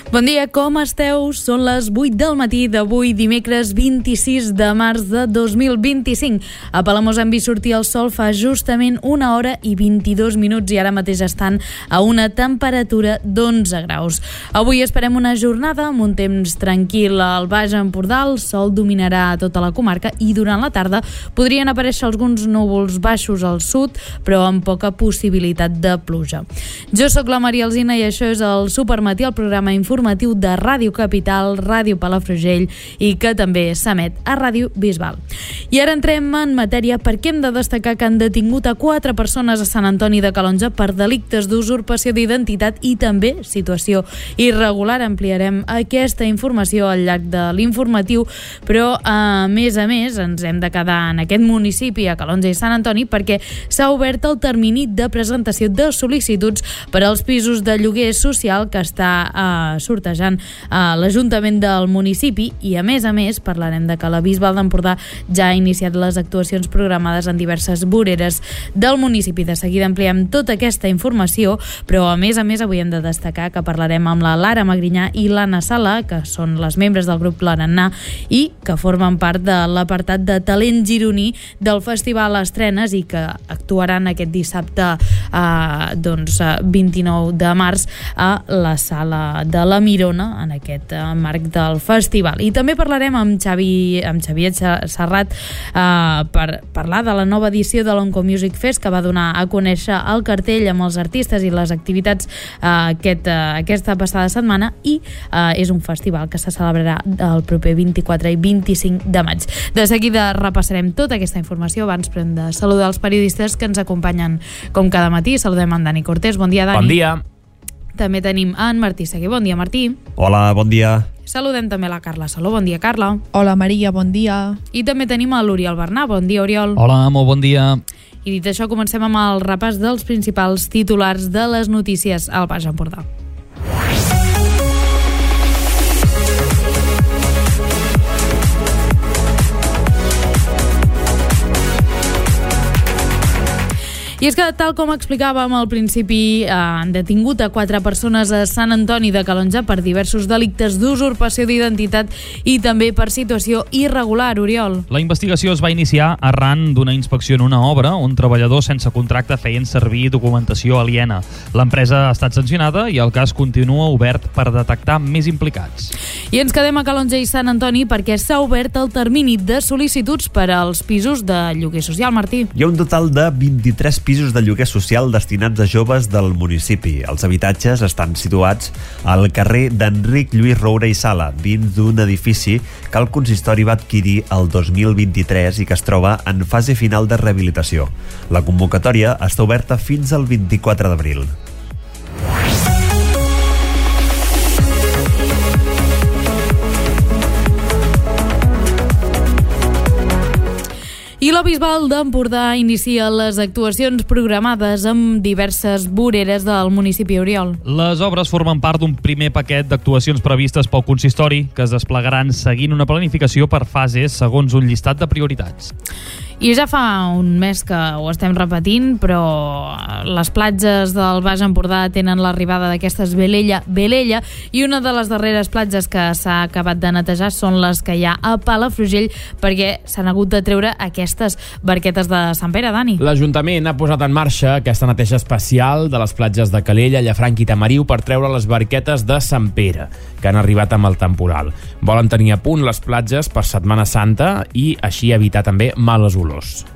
Bon dia, com esteu? Són les 8 del matí d'avui, dimecres 26 de març de 2025. A Palamós han vist sortir el sol fa justament 1 hora i 22 minuts i ara mateix estan a una temperatura d'11 graus. Avui esperem una jornada amb un temps tranquil al Baix Empordà, el sol dominarà tota la comarca i durant la tarda podrien aparèixer alguns núvols baixos al sud, però amb poca possibilitat de pluja. Jo sóc la Maria Alsina i això és el Supermatí, el programa informatiu de Ràdio Capital, Ràdio Palafrugell i que també s'emet a Ràdio Bisbal. I ara entrem en matèria perquè hem de destacar que han detingut a 4 persones a Sant Antoni de Calonge per delictes d'usurpació d'identitat i també situació irregular. Ampliarem aquesta informació al llarg de l'informatiu, però a més ens hem de quedar en aquest municipi, a Calonge i Sant Antoni, perquè s'ha obert el termini de presentació de sol·licituds per als pisos de lloguer social que està sortejant l'Ajuntament del municipi i a més parlarem de que la Bisbal d'Empordà ja ha iniciat les actuacions programades en diverses voreres del municipi. De seguida ampliem tota aquesta informació, però a més avui hem de destacar que parlarem amb la Lara Magrinyà i l'Anna Sala, que són les membres del grup Planannà i que formen part de l'apartat de talent gironí del Festival Estrenes i que actuaran aquest dissabte 29 de març a la Sala de la Mirona en aquest marc del festival. I també parlarem amb Xavier Serrat per parlar de la nova edició de l'Oncomusic Fest que va donar a conèixer el cartell amb els artistes i les activitats aquesta passada setmana i és un festival que se celebrarà el proper 24 i 25 de maig. De seguida repassarem tota aquesta informació. Abans però hem de saludar els periodistes que ens acompanyen com cada matí. Saludem en Dani Cortés. Bon dia, Dani. Bon dia. També tenim en Martí Seguer. Bon dia, Martí. Hola, bon dia. Saludem també la Carla Saló. Bon dia, Carla. Hola, Maria, bon dia. I també tenim a l'Oriol Bernà. Bon dia, Oriol. Hola, molt bon dia. I dit això, comencem amb el repàs dels principals titulars de les notícies al Baix Empordà. I és que, tal com explicàvem al principi, han detingut a 4 persones a Sant Antoni de Calonge per diversos delictes d'usurpació d'identitat i també per situació irregular, Oriol. La investigació es va iniciar arran d'una inspecció en una obra on treballadors sense contracte feien servir documentació aliena. L'empresa ha estat sancionada i el cas continua obert per detectar més implicats. I ens quedem a Calonge i Sant Antoni perquè s'ha obert el termini de sol·licituds per als pisos de lloguer social, Martí. Hi ha un total de 23 pisos de lloguer social destinats a joves del municipi. Els habitatges estan situats al carrer d'Enric Lluís Roura i Sala, dins d'un edifici que el consistori va adquirir el 2023 i que es troba en fase final de rehabilitació. La convocatòria està oberta fins al 24 d'abril. I la Bisbal d'Empordà inicia les actuacions programades amb diverses voreres del municipi, Oriol. Les obres formen part d'un primer paquet d'actuacions previstes pel consistori que es desplegaran seguint una planificació per fases segons un llistat de prioritats. I ja fa un mes que ho estem repetint, però les platges del Baix Empordà tenen l'arribada d'aquestes Velella, i una de les darreres platges que s'ha acabat de netejar són les que hi ha a Palafrugell, perquè s'han hagut de treure aquestes barquetes de Sant Pere, Dani. L'Ajuntament ha posat en marxa aquesta neteja especial de les platges de Calella, Llafranc i Tamariu per treure les barquetes de Sant Pere, que han arribat amb el temporal. Volen tenir a punt les platges per Setmana Santa i així evitar també males olors.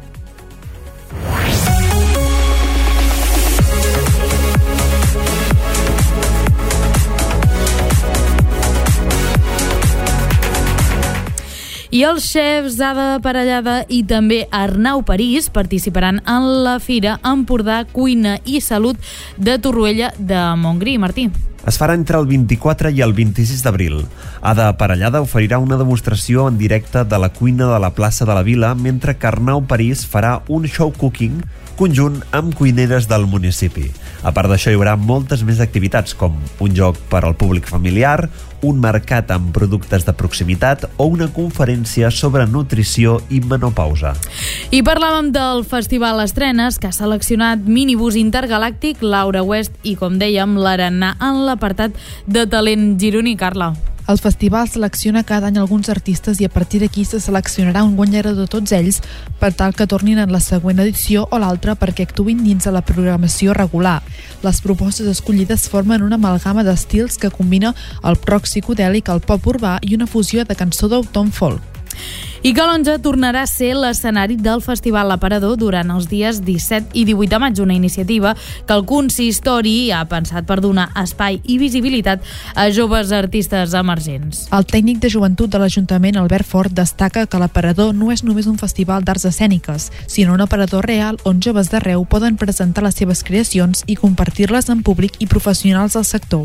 I els xefs Ada Parellada i també Arnau París participaran en la Fira Empordà Cuina i Salut de Torroella de Montgrí. Martí. Es farà entre el 24 i el 26 d'abril. Ada Parellada oferirà una demostració en directe de la cuina de la plaça de la Vila, mentre que Arnau París farà un show cooking conjunt amb cuineres del municipi. A part d'això, hi haurà moltes més activitats, com un joc per al públic familiar, un mercat amb productes de proximitat o una conferència sobre nutrició i menopausa. I parlàvem del Festival Estrenes, que ha seleccionat Minibús Intergalàctic, Laura West i, com dèiem, l'Arena en l'apartat de talent gironí. Carla. El festival selecciona cada any alguns artistes i a partir d'aquí se seleccionarà un guanyador de tots ells per tal que tornin en la següent edició o l'altra perquè actuïn dins de la programació regular. Les propostes escollides formen una amalgama d'estils que combina el rock psicodèlic, el pop urbà i una fusió de cançó d'autor amb folk. I Calonge tornarà a ser l'escenari del Festival L'Aparador durant els dies 17 i 18 de maig, una iniciativa que el consistori ha pensat per donar espai i visibilitat a joves artistes emergents. El tècnic de joventut de l'Ajuntament, Albert Fort, destaca que l'Aparador no és només un festival d'arts escèniques, sinó un aparador real on joves d'arreu poden presentar les seves creacions i compartir-les en públic i professionals del sector.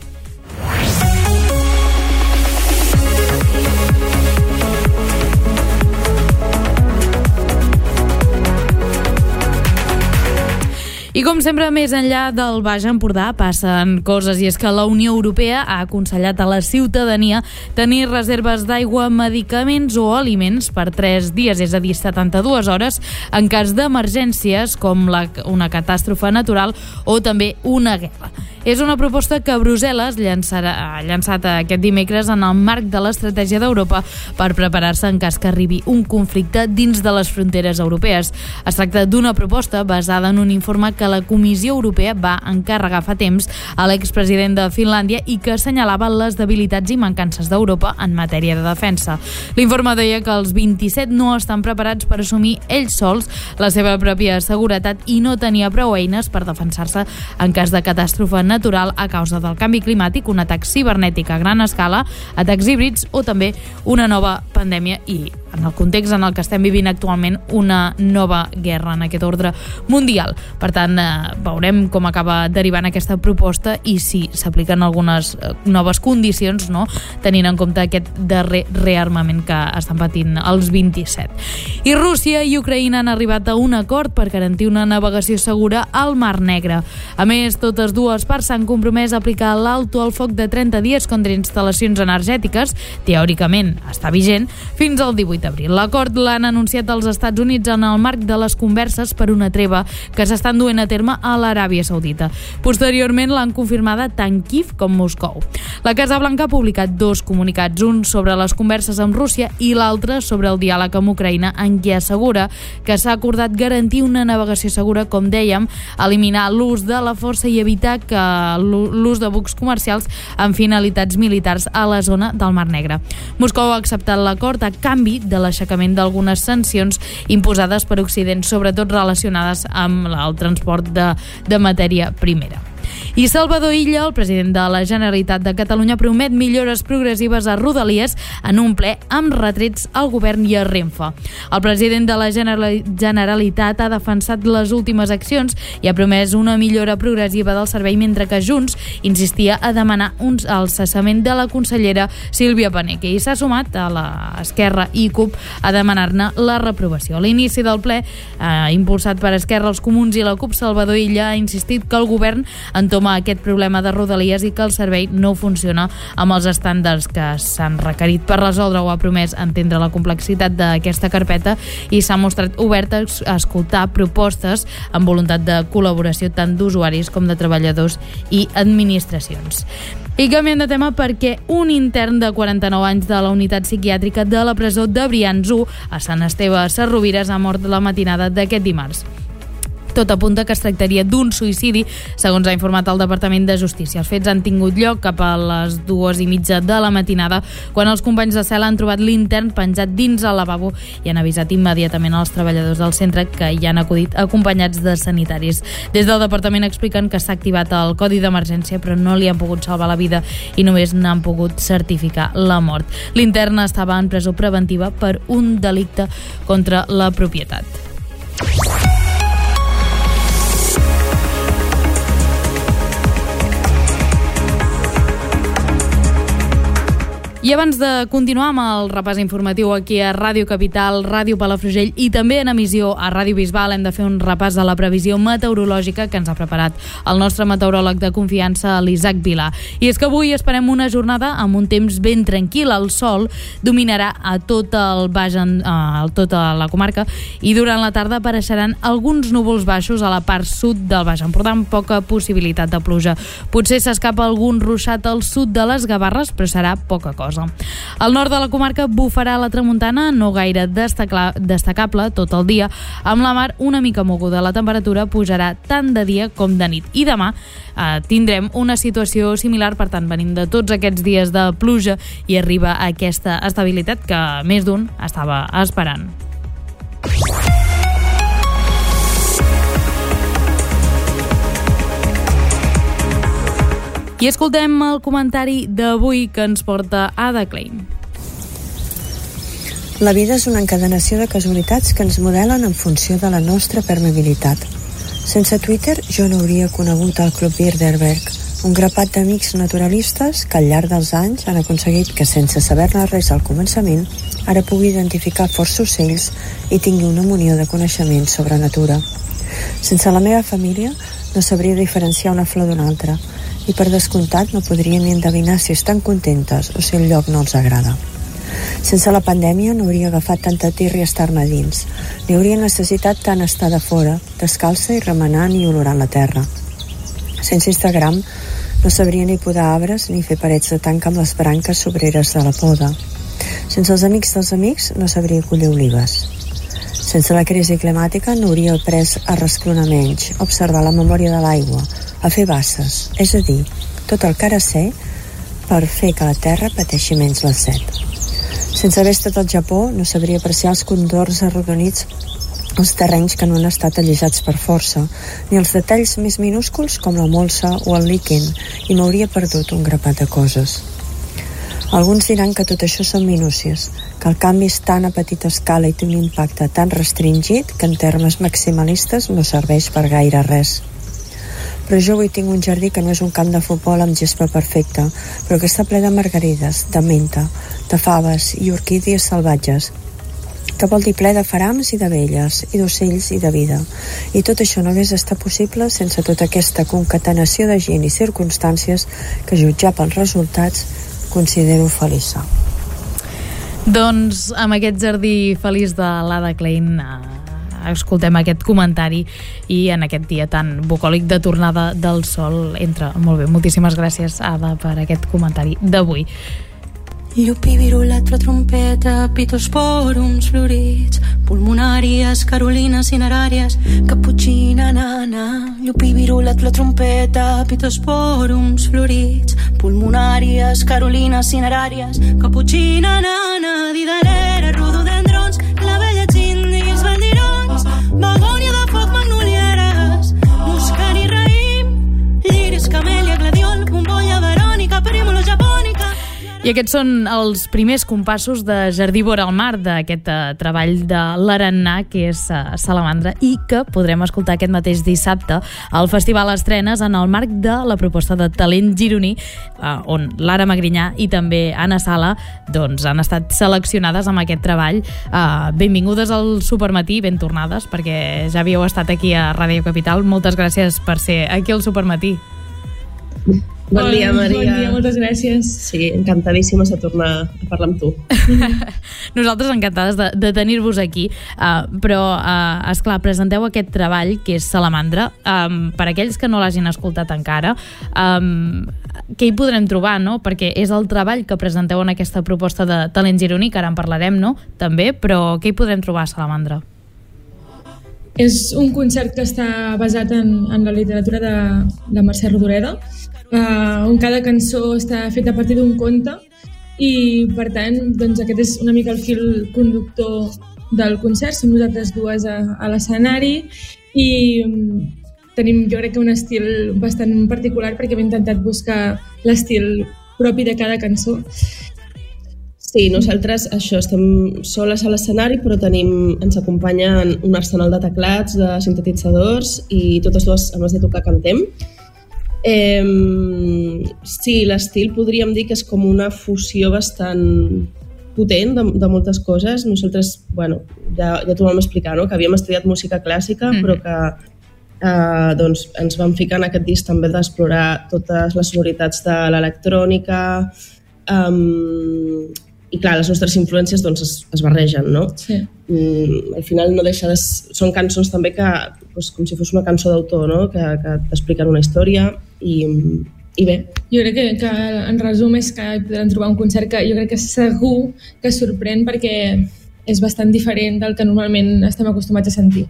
I com sempre, més enllà del Baix Empordà passen coses, i és que la Unió Europea ha aconsellat a la ciutadania tenir reserves d'aigua, medicaments o aliments per 3 dies, és a dir, 72 hores, en cas d'emergències com una catàstrofe natural o també una guerra. És una proposta que Brussel·les ha llançat aquest dimecres en el marc de l'estratègia d'Europa per preparar-se en cas que arribi un conflicte dins de les fronteres europees. Es tracta d'una proposta basada en un informe que la Comissió Europea va encarregar fa temps a l'expresident de Finlàndia i que assenyalava les debilitats i mancances d'Europa en matèria de defensa. L'informe deia que els 27 no estan preparats per assumir ells sols la seva pròpia seguretat i no tenia prou eines per defensar-se en cas de catàstrofe natural a causa del canvi climàtic, un atac cibernètic a gran escala, atacs híbrids o també una nova pandèmia i, en el context en el que estem vivint actualment, una nova guerra en aquest ordre mundial. Per tant, veurem com acaba derivant aquesta proposta i si s'apliquen algunes noves condicions, no? Tenint en compte aquest darrer rearmament que estan patint els 27. I Rússia i Ucraïna han arribat a un acord per garantir una navegació segura al Mar Negre. A més, totes dues parts s'han compromès a aplicar l'alto al foc de 30 dies contra instal·lacions energètiques, teòricament està vigent, fins al 18 d'abril. L'acord l'han anunciat els Estats Units en el marc de les converses per una treva que s'estan duent a terme a l'Aràbia Saudita. Posteriorment l'han confirmada tant Kíev com Moscou. La Casa Blanca ha publicat 2 comunicats, un sobre les converses amb Rússia i l'altre sobre el diàleg amb Ucraïna, en què assegura que s'ha acordat garantir una navegació segura, com dèiem, eliminar l'ús de la força i evitar que l'ús de bucs comercials amb finalitats militars a la zona del Mar Negre. Moscou ha acceptat l'acord a canvi de l'aixecament d'algunes sancions imposades per Occident, sobretot relacionades amb el transport de matèria primera. I Salvador Illa, el president de la Generalitat de Catalunya, promet millores progressives a Rodalies en un ple amb retrets al govern i a Renfe. El president de la Generalitat ha defensat les últimes accions i ha promès una millora progressiva del servei, mentre que Junts insistia a demanar el cessament de la consellera Sílvia Paneque i s'ha sumat a l'Esquerra i CUP a demanar-ne la reprovació. A l'inici del ple, impulsat per Esquerra, els Comuns i la CUP, Salvador Illa ha insistit que el govern entoma aquest problema de Rodalies i que el servei no funciona amb els estàndards que s'han requerit per resoldre, o ha promès entendre la complexitat d'aquesta carpeta i s'ha mostrat obert a escoltar propostes amb voluntat de col·laboració tant d'usuaris com de treballadors i administracions. I canviem de tema perquè un intern de 49 anys de la unitat psiquiàtrica de la presó de Brians 1 a Sant Esteve a Sesrovires ha mort la matinada d'aquest dimarts. Tot apunta que es tractaria d'un suïcidi, segons ha informat el Departament de Justícia. Els fets han tingut lloc cap a les 2:30 de la matinada, quan els companys de cel·la han trobat l'intern penjat dins el lavabo i han avisat immediatament als treballadors del centre, que hi han acudit acompanyats de sanitaris. Des del departament expliquen que s'ha activat el codi d'emergència, però no li han pogut salvar la vida i només n'han pogut certificar la mort. L'intern estava en presó preventiva per un delicte contra la propietat. I abans de continuar amb el repàs informatiu aquí a Ràdio Capital, Ràdio Palafrugell i també en emissió a Ràdio Bisbal, hem de fer un repàs de la previsió meteorològica que ens ha preparat el nostre meteoròleg de confiança, l'Isaac Vilà. I és que avui esperem una jornada amb un temps ben tranquil. El sol dominarà a tot el tota la comarca i durant la tarda apareixeran alguns núvols baixos a la part sud del Baix Empordà amb poca possibilitat de pluja. Potser s'escapa algun ruixat al sud de les Gavarres, però serà poca cosa. Al nord de la comarca bufarà la tramuntana, no gaire destacable tot el dia, amb la mar una mica moguda. La temperatura pujarà tant de dia com de nit. I demà tindrem una situació similar, per tant, venim de tots aquests dies de pluja i arriba aquesta estabilitat que més d'un estava esperant. I escoltem el comentari d'avui que ens porta Ada Klein. La vida és una encadenació de casualitats que ens modelen en funció de la nostra permeabilitat. Sense Twitter jo no hauria conegut el Club Bilderberg, un grapat d'amics naturalistes que al llarg dels anys han aconseguit que, sense saber-ne res al començament, ara pugui identificar força ocells i tingui una munió de coneixements sobre natura. Sense la meva família no sabria diferenciar una flor d'una altra, i per descomptat no podria ni endevinar si estan contentes o si el lloc no els agrada. Sense la pandèmia no hauria agafat tanta tirria estar-ne dins, ni hauria necessitat tant estar de fora, descalça i remenant i olorant la terra. Sense Instagram no sabria ni podar arbres ni fer parets de tanca amb les branques sobreres de la poda. Sense els amics dels amics no sabria collir olives. Sense la crisi climàtica no hauria après a resclonar menys, a observar la memòria de l'aigua, a fer basses, és a dir, tot el que ara sé per fer que la terra pateixi menys la set. Sense haver estat al Japó no sabria apreciar els condors arrodonits, els terrenys que no han estat allisats per força, ni els detalls més minúsculs com la molsa o el líquen, i m'hauria perdut un grapat de coses. Alguns diran que tot això són minúcies, que el canvi és tan a petita escala i té un impacte tan restringit que en termes maximalistes no serveix per gaire res. Però jo avui tinc un jardí que no és un camp de futbol amb gespa perfecta, però que està ple de margarides, de menta, de faves i orquídies salvatges, que vol dir ple de farams i d'abelles, i d'ocells i de vida. I tot això no hagués estat possible sense tota aquesta concatenació de gent i circumstàncies que, jutjar pels resultats, considero feliça. Doncs amb aquest jardí feliç de l'Ada Klein escoltem aquest comentari i en aquest dia tan bucòlic de tornada del sol entra molt bé. Moltíssimes gràcies, Ada, per aquest comentari d'avui. Llupi, virulat, flor, trompeta, pitosporums florits, pulmonàries, carolines, cineràries, caputxina, nana. Llupi, virulat, flor, trompeta, pitosporums florits, pulmonàries, carolines, cineràries, caputxina, nana. Didalera, rododendrons, clavellets indis, bandirons, begònia de foc, magnolieres, muscari, raïm, lliris, camèlia, gladiol, bombolla, verònica, primula, japònica. I aquests són els primers compassos de Jardí vora el mar, d'aquest treball de l'Arannà, que és Salamandra, i que podrem escoltar aquest mateix dissabte al Festival Estrenes en el marc de la proposta de talent gironí, on Lara Magrinyà i també Anna Sala doncs, han estat seleccionades amb aquest treball. Benvingudes al Supermatí, ben tornades, perquè ja havíeu estat aquí a Ràdio Capital. Moltes gràcies per ser aquí al Supermatí. Bon dia, Maria. Bon dia, moltes gràcies. Sí, encantadíssimes de tornar a parlar amb tu. Nosaltres encantades de tenir-vos aquí, però, esclar, presenteu aquest treball que és Salamandra. Per aquells que no l'hagin escoltat encara, què hi podrem trobar, no? Perquè és el treball que presenteu en aquesta proposta de talent gironí, que ara en parlarem, no? També, però què hi podrem trobar a Salamandra? És un concert que està basat en la literatura de Mercè Rodoreda, on cada cançó està feta a partir d'un conte i, per tant, doncs, aquest és una mica el fil conductor del concert. Som nosaltres dues a l'escenari i tenim, jo crec que un estil bastant particular perquè hem intentat buscar l'estil propi de cada cançó. Sí, nosaltres això, estem soles a l'escenari, però ens acompanyen un arsenal de teclats, de sintetitzadors i totes dues, a més de tocar, cantem. Sí, l'estil podríem dir que és com una fusió bastant potent de moltes coses. Nosaltres, bueno, ja t'ho vam explicar, no? Que havíem estudiat música clàssica, però que doncs ens vam ficar en aquest disc també d'explorar totes les sonoritats de l'electrònica, i clar, les nostres influències doncs, es barregen, no? Sí. Al final no deixa de... Són cançons també que, doncs, com si fos una cançó d'autor, no? Que t'expliquen una història i bé. Jo crec que en resum és que podran trobar un concert que jo crec que segur que sorprèn perquè és bastant diferent del que normalment estem acostumats a sentir.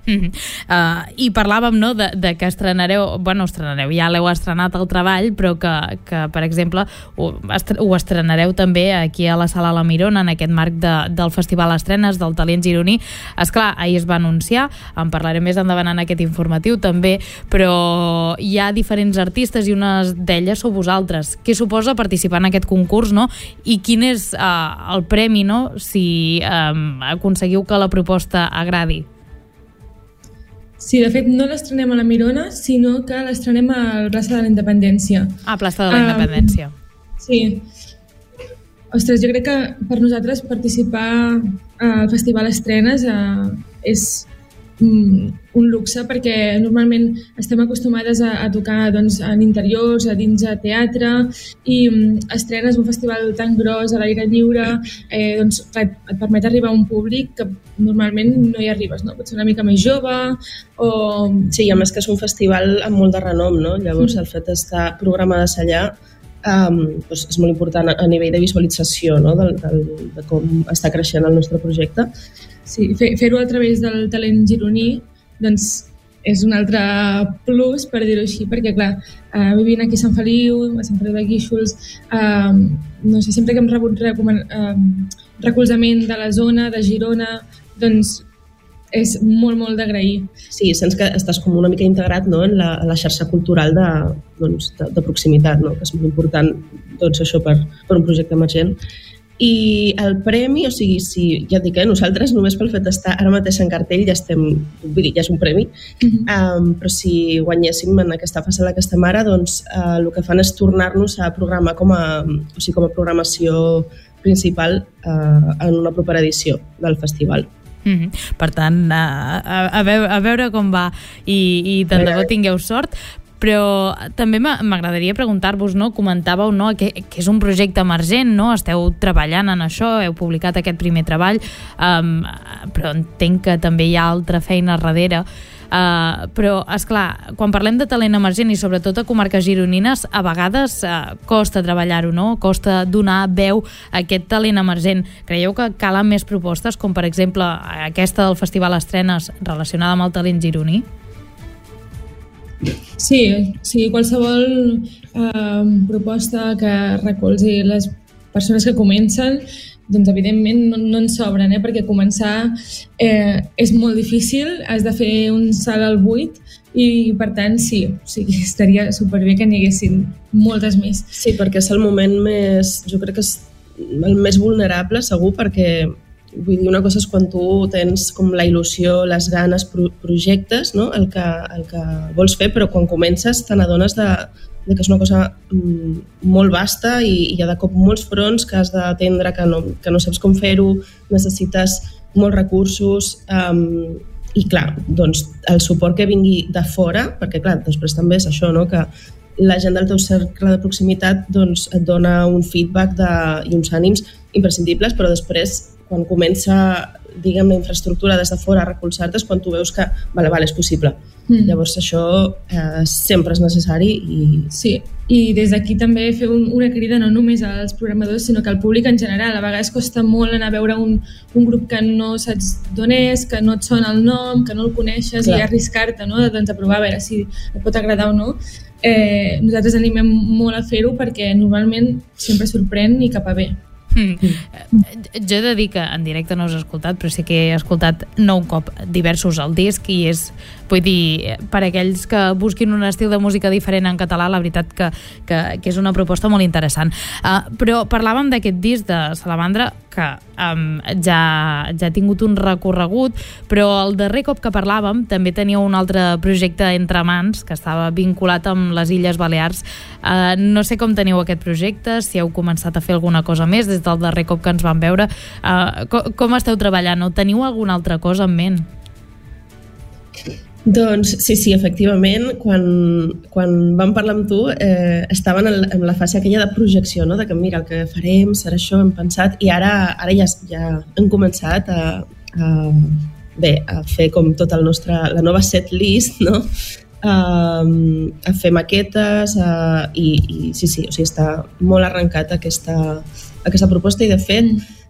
I parlàvem, no, de que estrenareu, ja l'heu estrenat al treball, però que per exemple ho estrenareu també aquí a la Sala La Mirona en aquest marc del Festival Estrenes del Talent gironí. Esclar, ahir es va anunciar, en parlaré més endavant en aquest informatiu també, però hi ha diferents artistes i una d'elles sou vosaltres. Què suposa participar en aquest concurs, no? I quin és el premi, no? Si aconseguiu que la proposta agradi. Sí, de fet, no l'estrenem a la Mirona, sinó que l'estrenem al Plaça de la Independència. Plaça de la Independència. Sí. Ostres, jo crec que per nosaltres participar al Festival Estrenes és un luxe, perquè normalment estem acostumades a tocar doncs, en interiors, a dins de teatre, i Estrenes, un festival tan gros a l'aire lliure, doncs, et permet arribar a un públic que normalment no hi arribes, no? Pot ser una mica més jove o... Sí, a més que és un festival amb molt de renom, no? Llavors el fet d'estar programades allà doncs és molt important a nivell de visualització, no? de com està creixent el nostre projecte. Sí, fer-ho a través del talent gironí doncs és un altre plus, per dir-ho així, perquè clar, vivint aquí a Sant Feliu de Guíxols, no sé, sempre que hem rebut recolzament de la zona, de Girona, doncs és molt, molt d'agrair. Sí, sents que estàs com una mica integrat, no, en la xarxa cultural de proximitat, no? Que és molt important doncs, això per un projecte emergent. I el premi, o sigui, ja et dic, nosaltres només pel fet d'estar ara mateix en cartell ja és un premi, però si guanyéssim en aquesta fase en la que estem ara, doncs el que fan és tornar-nos a programar com a programació principal en una propera edició del festival. Per tant, a veure com va i tant de bo tingueu sort. Però també m'agradaria preguntar-vos, no? Comentàveu, no, que és un projecte emergent, no? Esteu treballant en això, heu publicat aquest primer treball, però entenc que també hi ha altra feina darrere. Però, esclar, quan parlem de talent emergent i sobretot a comarques gironines, a vegades costa treballar-ho, no? Costa donar veu a aquest talent emergent. Creieu que calen més propostes, com per exemple aquesta del Festival Estrenes relacionada amb el talent gironí? Sí, qualsevol proposta que recolzi les persones que comencen, doncs evidentment no en sobren, perquè començar és molt difícil, has de fer un salt al buit i per tant sí, estaria superbé que n'hi haguessin moltes més. Sí, perquè és el moment més, jo crec que és el més vulnerable segur, perquè vull dir, una cosa és quan tu tens com la il·lusió, les ganes, projectes, no? el que vols fer, però quan comences te n'adones de que és una cosa molt vasta i hi ha de cop molts fronts que has d'atendre, que no saps com fer-ho, necessites molts recursos i clar, doncs el suport que vingui de fora, perquè clar, després també és això, no? Que la gent del teu cercle de proximitat doncs, et dona un feedback i uns ànims imprescindibles, però després quan comença, diguem, la infraestructura des de fora a recolzar-te és quan tu veus que, vale, és possible. Llavors això sempre és necessari. Sí, i des d'aquí també fer una crida no només als programadors, sinó que al públic en general. A vegades costa molt anar a veure un grup que no saps d'on és, que no et sona el nom, que no el coneixes, i arriscar-te, no? Doncs a provar a veure si et pot agradar o no. Nosaltres animem molt a fer-ho perquè normalment sempre sorprèn i cap a bé. Jo he de dir que en directe no us he escoltat, però sí que he escoltat no un cop, diversos al disc, i és, vull dir, per aquells que busquin un estil de música diferent en català, la veritat que és una proposta molt interessant. Però parlàvem d'aquest disc de Salamandra, que ja ha tingut un recorregut, però el darrer cop que parlàvem també tenia un altre projecte entre mans que estava vinculat amb les Illes Balears. No sé com teniu aquest projecte, si heu començat a fer alguna cosa més des del darrer cop que ens vam veure. Com esteu treballant? O teniu alguna altra cosa en ment? Doncs sí, efectivament, quan vam parlar amb tu estaven en la fase aquella de projecció, no? De que mira, el que farem serà això, hem pensat, i ara ja hem començat a fer com tota la nova set list, no? A fer maquetes i sí, o sigui, està molt arrencat aquesta proposta, i de fet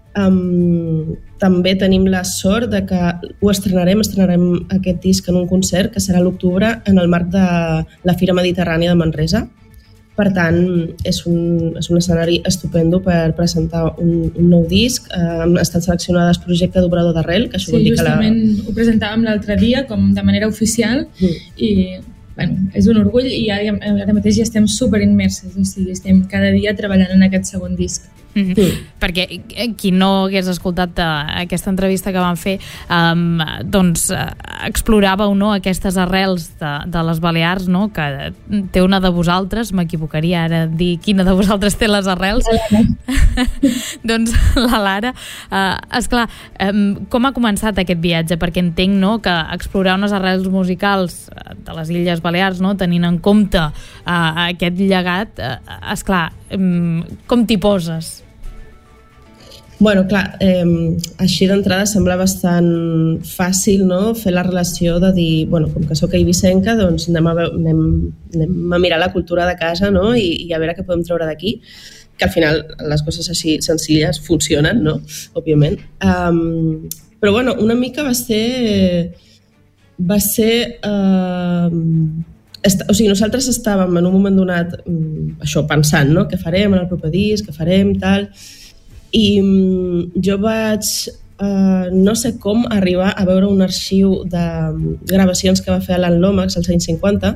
també tenim la sort de que ho estrenarem aquest disc en un concert que serà a l'octubre en el marc de la Fira Mediterrània de Manresa. Per tant, és un escenari estupendo per presentar un nou disc. Han estat seleccionades projecte d'Obrador d'Arrel, que això vol dir que justament ho presentàvem l'altre dia com de manera oficial i bueno, és un orgull, i ara mateix ja estem super immerses, o sigui, estem cada dia treballant en aquest segon disc. Perquè qui no hagués escoltat aquesta entrevista que vam fer doncs exploràveu, no, aquestes arrels de les Balears, no, que té una de vosaltres, m'equivocaria ara dir quina de vosaltres té les arrels. Doncs la Lara. Esclar, com ha començat aquest viatge? Perquè entenc, no, que explorar unes arrels musicals de les Illes Balears, no, tenint en compte aquest llegat, esclar, com t'hi poses? Bueno, clar, així d'entrada sembla bastant fàcil, no?, fer la relació de dir, bueno, com que soc eivissenca, doncs anem a mirar la cultura de casa, no?, i a veure què podem treure d'aquí, que al final les coses així senzilles funcionen, no?, òbviament. Però, bueno, una mica va ser o sigui, nosaltres estàvem en un moment donat això, pensant, no?, què farem en el proper disc, què farem, tal. I jo vaig, no sé com, arribar a veure un arxiu de gravacions que va fer Alan Lomax als anys 50,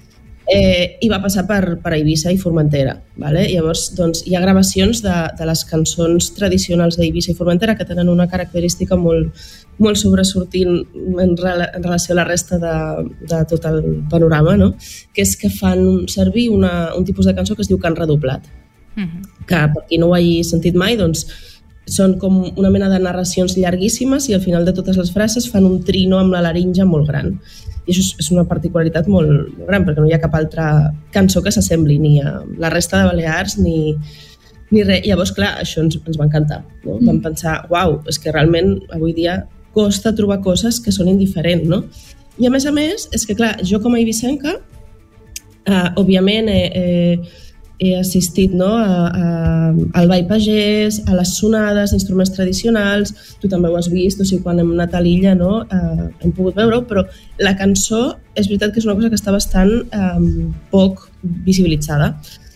i va passar per Eivissa i Formentera. Vale? Llavors, doncs, hi ha gravacions de les cançons tradicionals d'Eivissa i Formentera que tenen una característica molt sobresortint en relació a la resta de tot el panorama, no? Que és que fan servir un tipus de cançó que es diu cant redoblat. Que per qui no ho hagi sentit mai, doncs són com una mena de narracions llarguíssimes i al final de totes les frases fan un trino amb la laringe molt gran. I això és una particularitat molt gran, perquè no hi ha cap altra cançó que s'assembli ni a la resta de Balears ni res. Llavors, clar, això ens va encantar, no? Vam pensar, uau, és que realment avui dia costa trobar coses que són indiferents, no? I a més, és que, clar, jo com a eivissenca, òbviament he assistit, no, al ball pagès, a les sonades d'instruments tradicionals, tu també ho has vist, o sigui, quan hem anat a l'illa, no, hem pogut veure-ho, però la cançó és veritat que és una cosa que està bastant poc visibilitzada.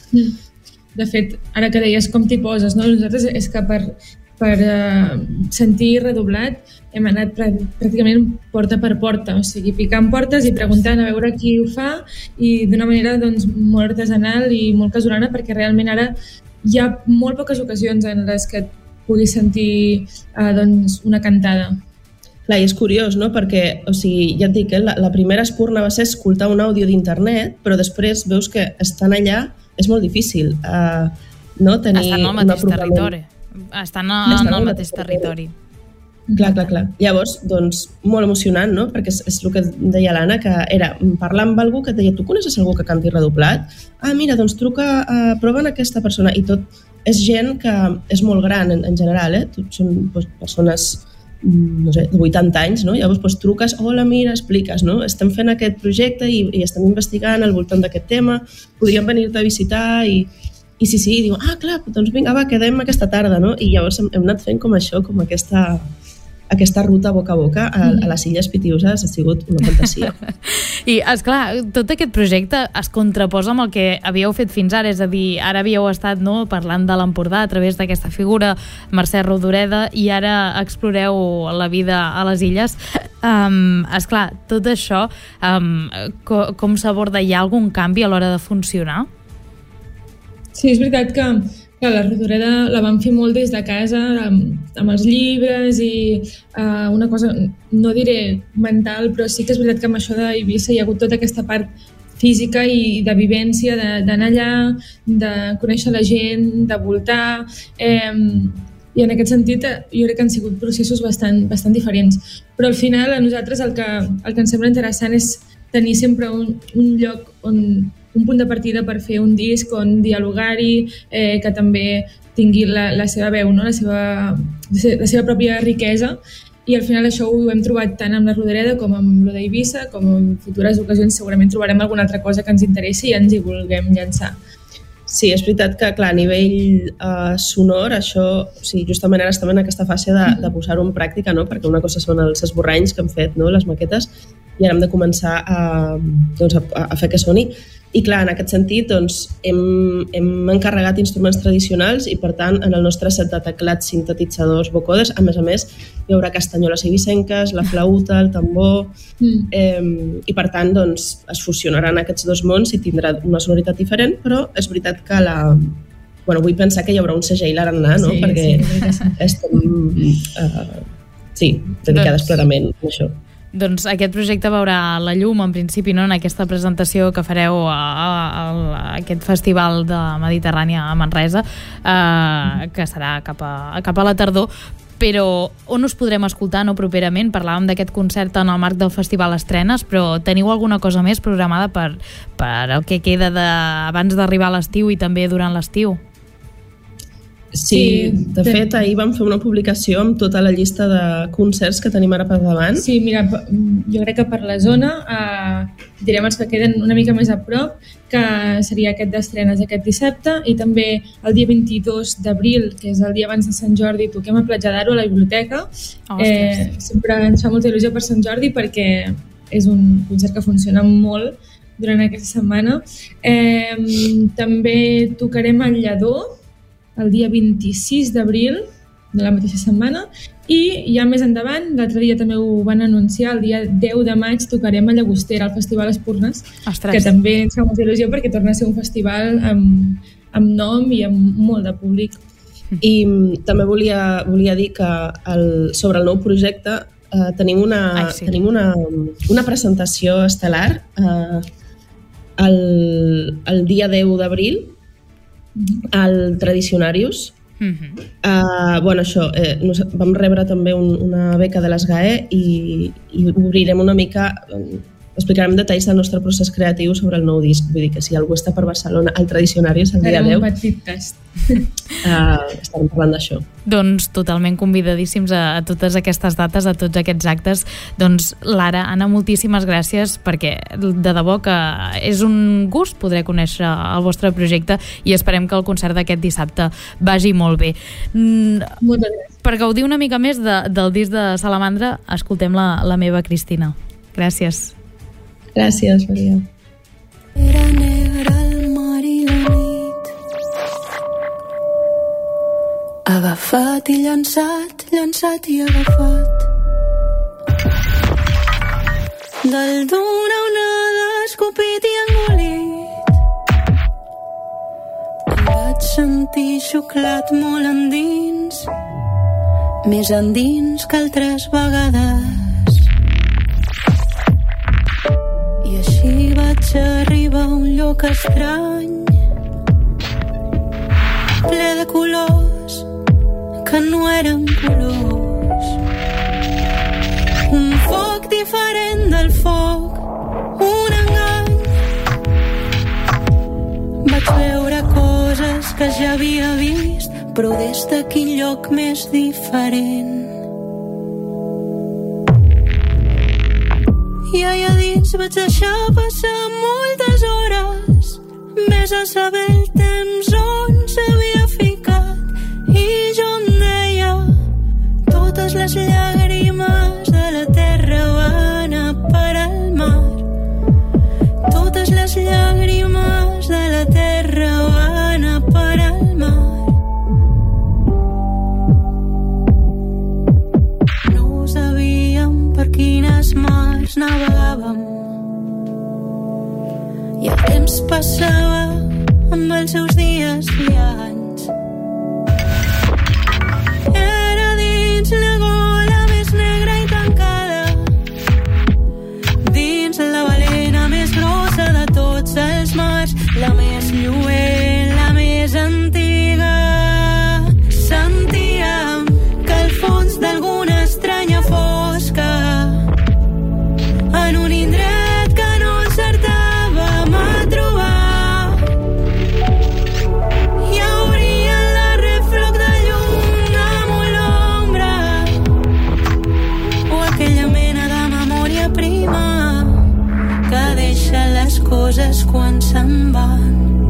De fet, ara que deies com t'hi poses, no? Nosaltres és que per sentir redoblat hem anat pràcticament porta per porta, o sigui, picant portes i preguntant a veure qui ho fa, i d'una manera doncs, molt artesanal i molt casolana, perquè realment ara hi ha molt poques ocasions en les que et puguis sentir doncs, una cantada. Clar, i és curiós, no? Perquè, o sigui, ja et dic, la primera espurna va ser escoltar un àudio d'internet, però després veus que estan allà és molt difícil, no? Tenir estan al mateix territori. Estan al mateix territori. Clar. Llavors, doncs, molt emocionant, no? Perquè és el que deia l'Anna, que era parlar amb algú que et deia, tu coneixes algú que canti redoblat? Ah, mira, doncs truca, prova en aquesta persona. I tot és gent que és molt gran en general, són persones, no sé, de 80 anys, no? Llavors doncs, truques, hola, mira, expliques, no? Estem fent aquest projecte i estem investigant al voltant d'aquest tema, podríem venir-te a visitar i sí, diu, clar, doncs vinga, va, quedem aquesta tarda, no? I llavors hem anat fent com això, com aquesta aquesta ruta boca a boca a les Illes Pitiüses ha sigut una fantasia. I, esclar, tot aquest projecte es contraposa amb el que havíeu fet fins ara, és a dir, ara havíeu estat parlant de l'Empordà a través d'aquesta figura Mercè Rodoreda i ara exploreu la vida a les illes. Esclar, tot això com s'aborda? Hi ha algun canvi a l'hora de funcionar? Sí, és veritat que la Rodoreda la vam fer molt des de casa, amb els llibres i una cosa, no diré mental, però sí que és veritat que amb això d'Eivissa hi ha hagut tota aquesta part física i de vivència, d'anar allà, de conèixer la gent, de voltar, i en aquest sentit jo crec que han sigut processos bastant diferents. Però al final a nosaltres el que ens sembla interessant és tenir sempre un lloc un punt de partida per fer un disc, on dialogar-hi, que també tingui la seva veu, no? la seva pròpia riquesa, i al final això ho hem trobat tant amb la Rodoreda com amb lo d'Eivissa, com en futures ocasions segurament trobarem alguna altra cosa que ens interessi i ens hi vulguem llançar. Sí, és veritat que, clar, a nivell sonor, això, justament ara estem en aquesta fase de posar-ho en pràctica, no? Perquè una cosa són els esborranys que hem fet, no? Les maquetes, i ara hem de començar a fer que soni. I clar, en aquest sentit hem encarregat instruments tradicionals i per tant en el nostre set de teclats, sintetitzadors, vocoders, a més hi haurà castanyoles eivissenques, la flauta, el tambor, i per tant es fusionaran aquests dos mons i tindrà una sonoritat diferent, però és veritat que vull pensar que hi haurà un segell aranà, no? Perquè estem dedicades clarament a això. Doncs aquest projecte veurà la llum, en principi, no? En aquesta presentació que fareu a aquest festival de Mediterrània a Manresa, que serà cap a la tardor. Però on us podrem escoltar properament? Parlàvem d'aquest concert en el marc del Festival Estrenes, però teniu alguna cosa més programada per el que queda abans d'arribar a l'estiu i també durant l'estiu? Sí, de fet, ahir vam fer una publicació amb tota la llista de concerts que tenim ara per davant. Sí, mira, jo crec que per la zona direm els que queden una mica més a prop, que seria aquest d'estrenes aquest dissabte, i també el dia 22 d'abril, que és el dia abans de Sant Jordi, toquem a Platja d'Aro, a la biblioteca. Sempre ens fa molta il·lusió per Sant Jordi perquè és un concert que funciona molt durant aquesta setmana. També tocarem al Lledó, el dia 26 d'abril de la mateixa setmana, i ja més endavant, l'altre dia també ho van anunciar, el dia 10 de maig tocarem a Llagostera, al Festival Espurnes. Ostres. Que també ens fa molta il·lusió perquè torna a ser un festival amb nom i amb molt de públic. I també volia dir que sobre el nou projecte tenim una presentació estel·lar el dia 10 d'abril al Tradicionarius. Vam rebre també una beca de l'ESGAE i obrirem una mica, explicarem detalls del nostre procés creatiu sobre el nou disc. Vull dir que si algú està per Barcelona, al Tradicionarius el dia 10, farem un petit tast. Estarem parlant d'això. Doncs totalment convidadíssims a totes aquestes dates, a tots aquests actes. Doncs Lara, Anna, moltíssimes gràcies, perquè de debò que és un gust poder conèixer el vostre projecte i esperem que el concert d'aquest dissabte vagi molt bé. Moltes gràcies. Per gaudir una mica més del disc de Salamandra, escoltem la meva Cristina. Gràcies. Gràcies, Maria. Era negra el mar i la nit, agafat i llançat, llançat i agafat, dalt d'una onada escopit i engolit. Em vaig sentir xuclat molt endins, més endins que altres vegades. I així vaig arribar a un lloc estrany, ple de colors que no eren colors. Un foc diferent del foc, un engany. Vaig veure coses que ja havia vist, però des de quin lloc més diferent. I allà dins vaig deixar passar moltes hores, més a saber el temps on s'havia ficat. I jo em deia, totes les llàgrimes temps passava amb els seus dies i anys. Era dins la gola més negra i tancada, dins la balena més grossa de tots els mars, la més lluent, la més antiga. Sentíem que al fons d'alguna estranya fosca, en un indret que no encertàvem a trobar, hi hauria la reflex de llum damunt l'ombra, o aquella mena de memòria prima que deixa les coses quan se'n van.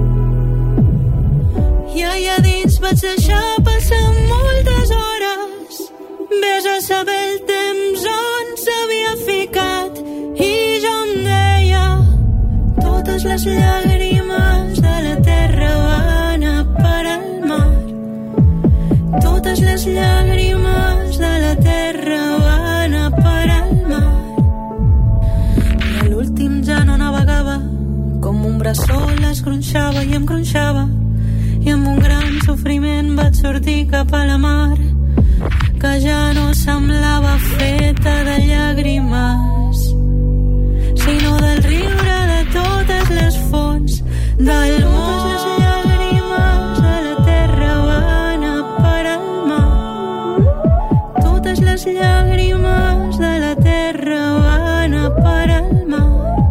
I allà dins vaig deixar passar moltes hores, vés a saber el temps on s'havia ficat, i jo em deia, totes les llàgrimes de la terra van a parar al mar, totes les llàgrimes de la terra van a parar al mar. I a l'últim ja no navegava, com un bressol es gronxava i em gronxava, i amb un gran sofriment vaig sortir cap a la mar, que ja no semblava feta de llàgrimes, sinó del riure de totes les fonts del món. Les llàgrimes de la terra van a parar al mar, totes les llàgrimes de la terra van a parar al mar.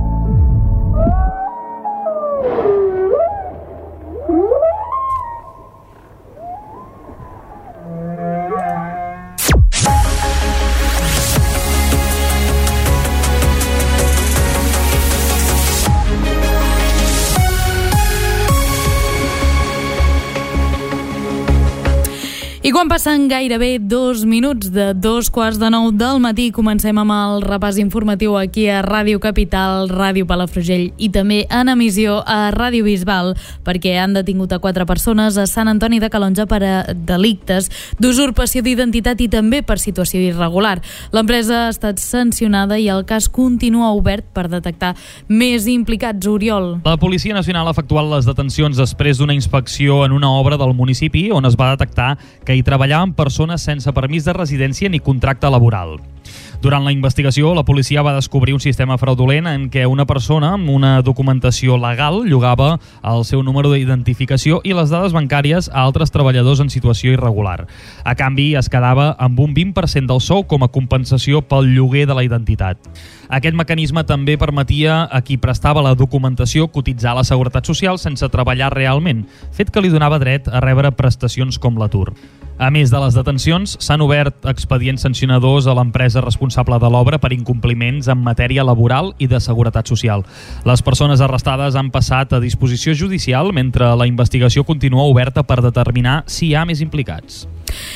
I quan passen gairebé 2 minuts de 2:15 del matí, comencem amb el repàs informatiu aquí a Ràdio Capital, Ràdio Palafrugell i també en emissió a Ràdio Bisbal, perquè han detingut a 4 persones a Sant Antoni de Calonja per a delictes d'usurpació d'identitat i també per situació irregular. L'empresa ha estat sancionada i el cas continua obert per detectar més implicats. Oriol. La Policia Nacional ha efectuat les detencions després d'una inspecció en una obra del municipi on es va detectar que hi treballaven persones sense permís de residència ni contracte laboral. Durant la investigació, la policia va descobrir un sistema fraudulent en què una persona amb una documentació legal llogava el seu número d'identificació i les dades bancàries a altres treballadors en situació irregular. A canvi, es quedava amb un 20% del sou com a compensació pel lloguer de la identitat. Aquest mecanisme també permetia a qui prestava la documentació cotitzar a la Seguretat Social sense treballar realment, fet que li donava dret a rebre prestacions com l'atur. A més de les detencions, s'han obert expedients sancionadors a l'empresa responsable de l'obra per incompliments en matèria laboral i de seguretat social. Les persones arrestades han passat a disposició judicial mentre la investigació continua oberta per determinar si hi ha més implicats.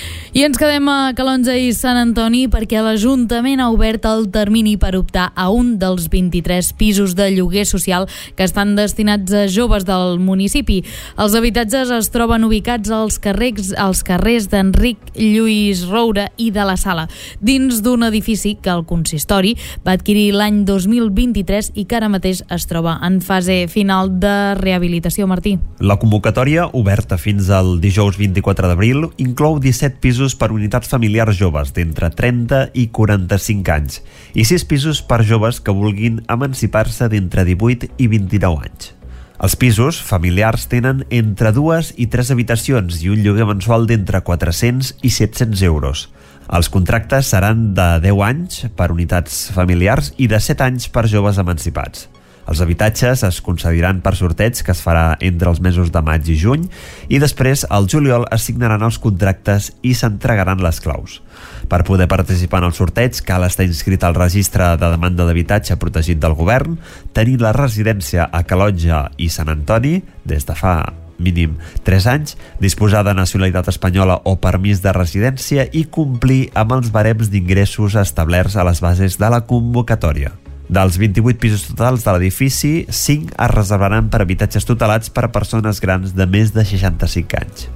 I ens quedem a Calonja i Sant Antoni perquè l'Ajuntament ha obert el termini per optar a un dels 23 pisos de lloguer social que estan destinats a joves del municipi. Els habitatges es troben ubicats als carrers d'Enric Lluís Roura i de la Sala, dins d'un edifici que el consistori va adquirir l'any 2023 i que ara mateix es troba en fase final de rehabilitació. Martí. La convocatòria, oberta fins al dijous 24 d'abril, inclou 17 pisos per unitats familiars joves d'entre 30 i 45 anys i 6 pisos per joves que vulguin emancipar-se d'entre 18 i 29 anys. Els pisos familiars tenen entre 2 i 3 habitacions i un lloguer mensual d'entre 400 i 700 euros. Els contractes seran de 10 anys per unitats familiars i de 7 anys per joves emancipats. Els habitatges es concediran per sorteig que es farà entre els mesos de maig i juny i després al juliol es signaran els contractes i s'entregaran les claus. Per poder participar en el sorteig cal estar inscrit al registre de demanda d'habitatge protegit del govern, tenir la residència a Calonja i Sant Antoni des de fa mínim 3 anys, disposar de nacionalitat espanyola o permís de residència i complir amb els barems d'ingressos establerts a les bases de la convocatòria. Dels 28 pisos totals de l'edifici, 5 es reservaran per habitatges tutelats per a persones grans de més de 65 anys.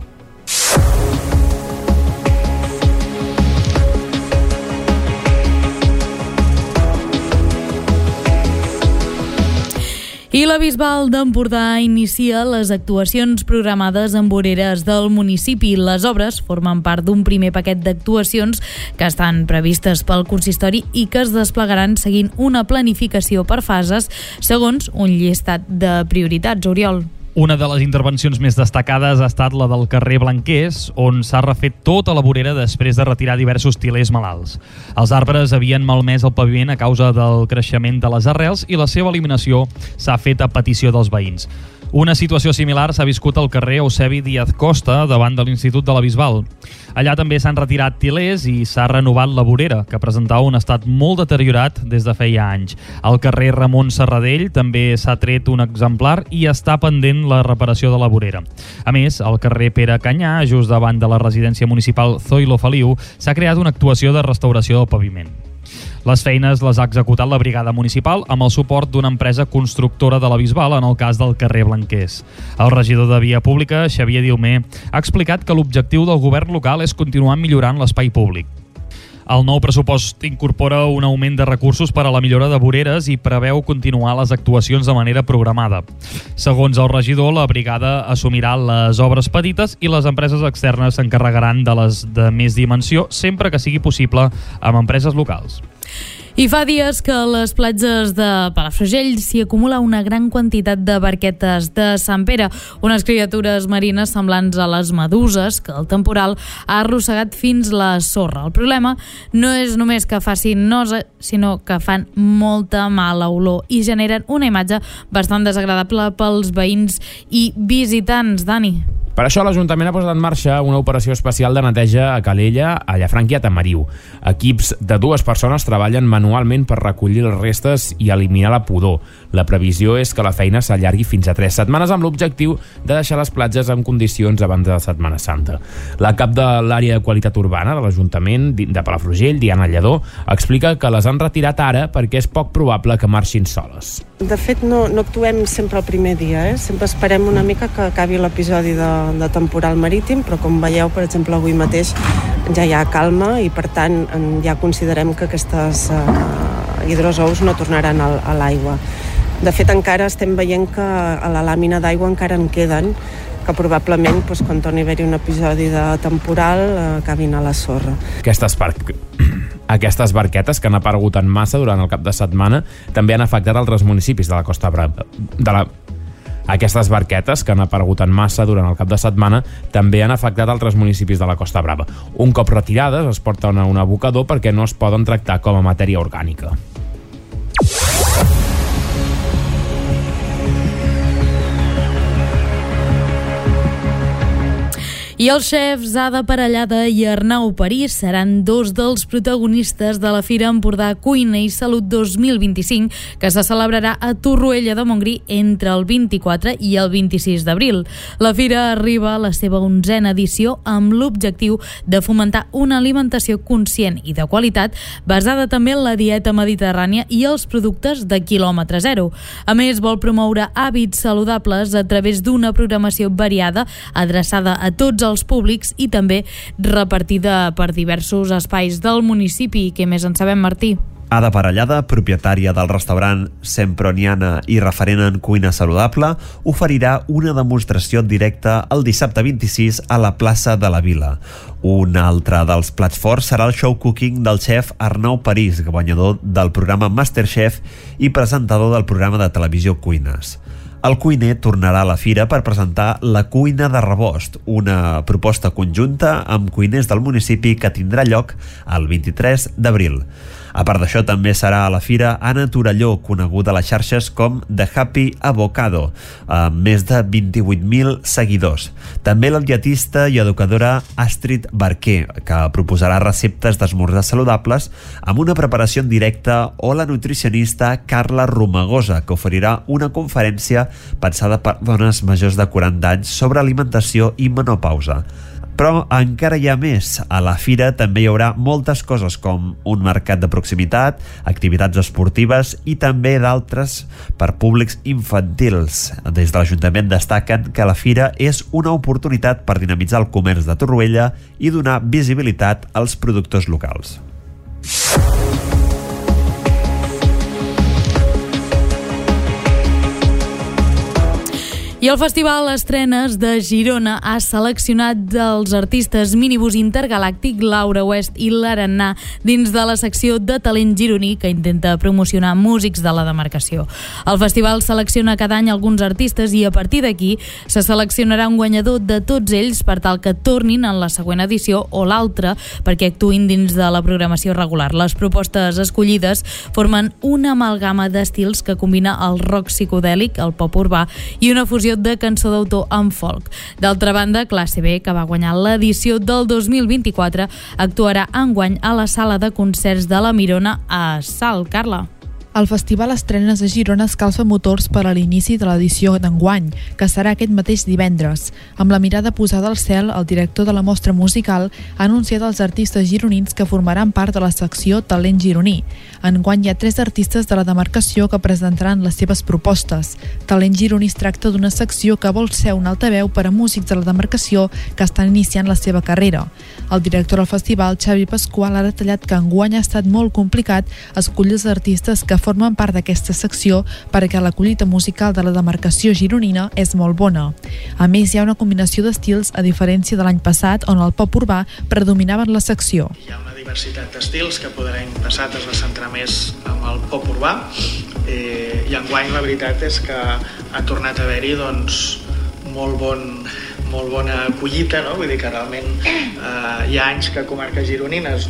I la Bisbal d'Empordà inicia les actuacions programades en voreres del municipi. Les obres formen part d'un primer paquet d'actuacions que estan previstes pel consistori i que es desplegaran seguint una planificació per fases segons un llistat de prioritats. Oriol. Una de les intervencions més destacades ha estat la del carrer Blanquers, on s'ha refet tota la vorera després de retirar diversos tilers malalts. Els arbres havien malmès el paviment a causa del creixement de les arrels i la seva eliminació s'ha fet a petició dels veïns. Una situació similar s'ha viscut al carrer Eusebi Díaz Costa, davant de l'Institut de la Bisbal. Allà també s'han retirat tilers i s'ha renovat la vorera, que presentava un estat molt deteriorat des de feia anys. Al carrer Ramon Serradell també s'ha tret un exemplar i està pendent la reparació de la vorera. A més, al carrer Pere Canyà, just davant de la residència municipal Zoilo Feliu, s'ha creat una actuació de restauració del paviment. Les feines les ha executat la brigada municipal amb el suport d'una empresa constructora de la Bisbal en el cas del carrer Blanquers. El regidor de Via Pública, Xavier Diumé, ha explicat que l'objectiu del govern local és continuar millorant l'espai públic. El nou pressupost incorpora un augment de recursos per a la millora de voreres i preveu continuar les actuacions de manera programada. Segons el regidor, la brigada assumirà les obres petites i les empreses externes s'encarregaran de les de més dimensió, sempre que sigui possible amb empreses locals. I fa dies que a les platges de Palafrugell s'hi acumula una gran quantitat de barquetes de Sant Pere, unes criatures marines semblants a les meduses que el temporal ha arrossegat fins la sorra. El problema no és només que facin nosa, sinó que fan molta mala olor i generen una imatge bastant desagradable pels veïns i visitants. Dani. Per això l'Ajuntament ha posat en marxa una operació especial de neteja a Calella, a Llafranc i a Tamariu. Equips de 2 persones treballen manualment per recollir les restes i eliminar la pudor. La previsió és que la feina s'allargui fins a 3 setmanes amb l'objectiu de deixar les platges en condicions abans de la Setmana Santa. La cap de l'àrea de qualitat urbana de l'Ajuntament de Palafrugell, Diana Lledó, explica que les han retirat ara perquè és poc probable que marxin soles. De fet, no actuem sempre el primer dia, sempre esperem una mica que acabi l'episodi de temporal marítim, però com veieu, per exemple, avui mateix ja hi ha calma i per tant ja considerem que aquestes hidrozous no tornaran a l'aigua. De fet, encara estem veient que a la làmina d'aigua encara en queden, que probablement quan torni a haver-hi un episodi de temporal acabin a la sorra. Aquestes barquetes, que han aparegut en massa durant el cap de setmana, també han afectat altres municipis de la Costa Brava. Aquestes barquetes, que han aparegut en massa durant el cap de setmana, també han afectat altres municipis de la Costa Brava. Un cop retirades, es porten a un abocador perquè no es poden tractar com a matèria orgànica. I els xefs Ada Parellada i Arnau París seran 2 dels protagonistes de la Fira Empordà Cuina i Salut 2025, que se celebrarà a Torroella de Montgrí entre el 24 i el 26 d'abril. La fira arriba a la seva 11a edició amb l'objectiu de fomentar una alimentació conscient i de qualitat, basada també en la dieta mediterrània i els productes de quilòmetre zero. A més, vol promoure hàbits saludables a través d'una programació variada, adreçada a tots els públics i també repartida per diversos espais del municipi. Què més en sabem, Martí? Ada Parellada, propietària del restaurant Semproniana i referent en cuina saludable, oferirà una demostració directa el dissabte 26 a la plaça de la Vila. Un altre dels plats forts serà el show cooking del xef Arnau París, guanyador del programa MasterChef i presentador del programa de televisió Cuines. El cuiner tornarà a la fira per presentar la cuina de rebost, una proposta conjunta amb cuiners del municipi que tindrà lloc el 23 d'abril. A part d'això, també serà a la fira Anna Torelló, coneguda a les xarxes com The Happy Avocado, amb més de 28.000 seguidors. També la dietista i educadora Astrid Barquer, que proposarà receptes d'esmorzars saludables amb una preparació en directe, o la nutricionista Carla Romagosa, que oferirà una conferència pensada per dones majors de 40 anys sobre alimentació i menopausa. Però encara hi ha més. A la fira també hi haurà moltes coses, com un mercat de proximitat, activitats esportives i també d'altres per públics infantils. Des de l'Ajuntament destaquen que la fira és una oportunitat per dinamitzar el comerç de Torroella i donar visibilitat als productors locals. I el Festival Estrenes de Girona ha seleccionat dels artistes Minibús Intergalàctic, Laura West i l'Arannà dins de la secció de talent gironí que intenta promocionar músics de la demarcació. El festival selecciona cada any alguns artistes i a partir d'aquí se seleccionarà un guanyador de tots ells per tal que tornin en la següent edició o l'altra perquè actuïn dins de la programació regular. Les propostes escollides formen una amalgama d'estils que combina el rock psicodèlic, el pop urbà i una fusió de cançó d'autor amb folk. D'altra banda, Classe B, que va guanyar l'edició del 2024, actuarà enguany a la sala de concerts de la Mirona a Salt. Carla. El Festival Estrenes a Girona escalfa motors per a l'inici de l'edició d'enguany, que serà aquest mateix divendres. Amb la mirada posada al cel, el director de la mostra musical ha anunciat als artistes gironins que formaran part de la secció Talent Gironí. Enguany hi ha 3 artistes de la demarcació que presentaran les seves propostes. Talent Gironí es tracta d'una secció que vol ser un altaveu per a músics de la demarcació que estan iniciant la seva carrera. El director del festival, Xavi Pasqual, ha detallat que enguany ha estat molt complicat escollir els artistes que formen part d'aquesta secció perquè la collita musical de la demarcació gironina és molt bona. A més, hi ha una combinació d'estils a diferència de l'any passat on el pop urbà predominava en la secció. Hi ha una diversitat d'estils que l'any passat es va centrar més en el pop urbà i enguany la veritat és que ha tornat a haver-hi molt bona collita, no? Vull dir que realment hi ha anys que a comarques gironines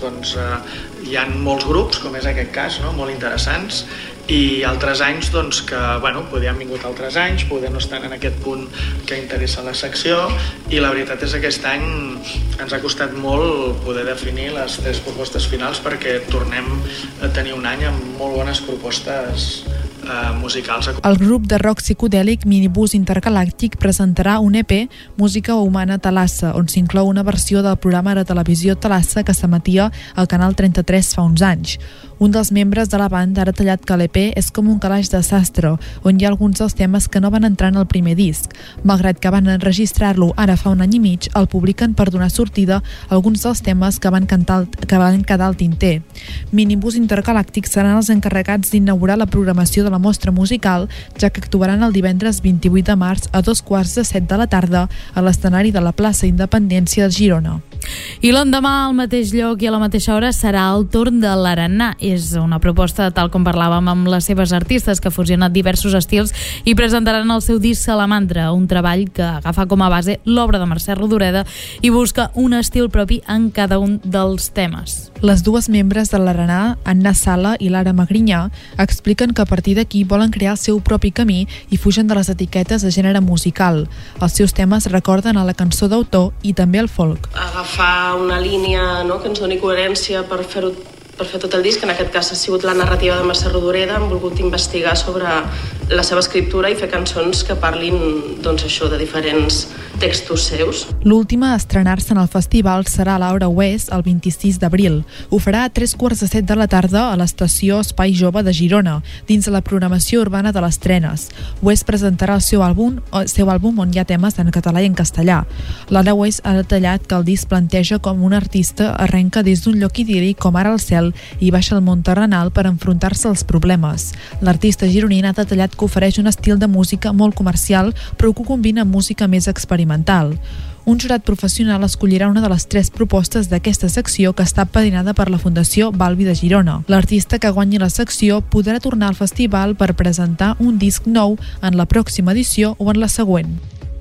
hi ha molts grups, com és aquest cas, no? Molt interessants, i altres anys que poder han vingut altres anys, poder no estan en aquest punt que interessa la secció, i la veritat és que aquest any ens ha costat molt poder definir les 3 propostes finals perquè tornem a tenir un any amb molt bones propostes musicals. El grup de rock psicodèlic Minibús Intergalàctic presentarà un EP, Música Humana Talassa, on s'inclou una versió del programa de televisió Talassa que s'emetia al Canal 33 fa uns anys. Un dels membres de la banda ha detallat que l'EP és com un calaix de sastre, on hi ha alguns dels temes que no van entrar en el primer disc. Malgrat que van enregistrar-lo ara fa un any i mig, el publiquen per donar sortida a alguns dels temes que van quedar al tinter. Minibús Intergalàctic seran els encarregats d'inaugurar la programació de la mostra musical, ja que actuaran el divendres 28 de març a 2:45 de la tarda a l'escenari de la plaça Independència de Girona. I l'endemà, al mateix lloc i a la mateixa hora, serà el torn de l'Arannà. És una proposta, tal com parlàvem amb les seves artistes, que fusionen diversos estils i presentaran el seu disc Salamandra, un treball que agafa com a base l'obra de Mercè Rodoreda i busca un estil propi en cada un dels temes. Les dues membres de l'Arannà, Anna Sala i Lara Magrinyà, expliquen que a partir d'aquí volen crear el seu propi camí i fugen de les etiquetes de gènere musical. Els seus temes recorden a la cançó d'autor i també al folk. Agafar una línia, no?, que ens doni coherència per fer tot el disc. En aquest cas ha sigut la narrativa de Mercè Rodoreda. Hem volgut investigar sobre la seva escriptura i fer cançons que parlin, això, de diferents textos seus. L'última a estrenar-se en el festival serà Laura West el 26 d'abril. Ho farà a 3:45 de la tarda a l'estació Espai Jove de Girona, dins de la programació urbana de les Trenes. West presentarà el seu àlbum on hi ha temes en català i en castellà. Laura West ha detallat que el disc planteja com un artista arrenca des d'un lloc idíl·lic com ara el cel i baixa al món terrenal per enfrontar-se als problemes. L'artista gironina ha detallat que ofereix un estil de música molt comercial, però que combina amb música més experimental. Un jurat professional escollirà una de les 3 propostes d'aquesta secció que està padrinada per la Fundació Balbi de Girona. L'artista que guanyi la secció podrà tornar al festival per presentar un disc nou en la pròxima edició o en la següent.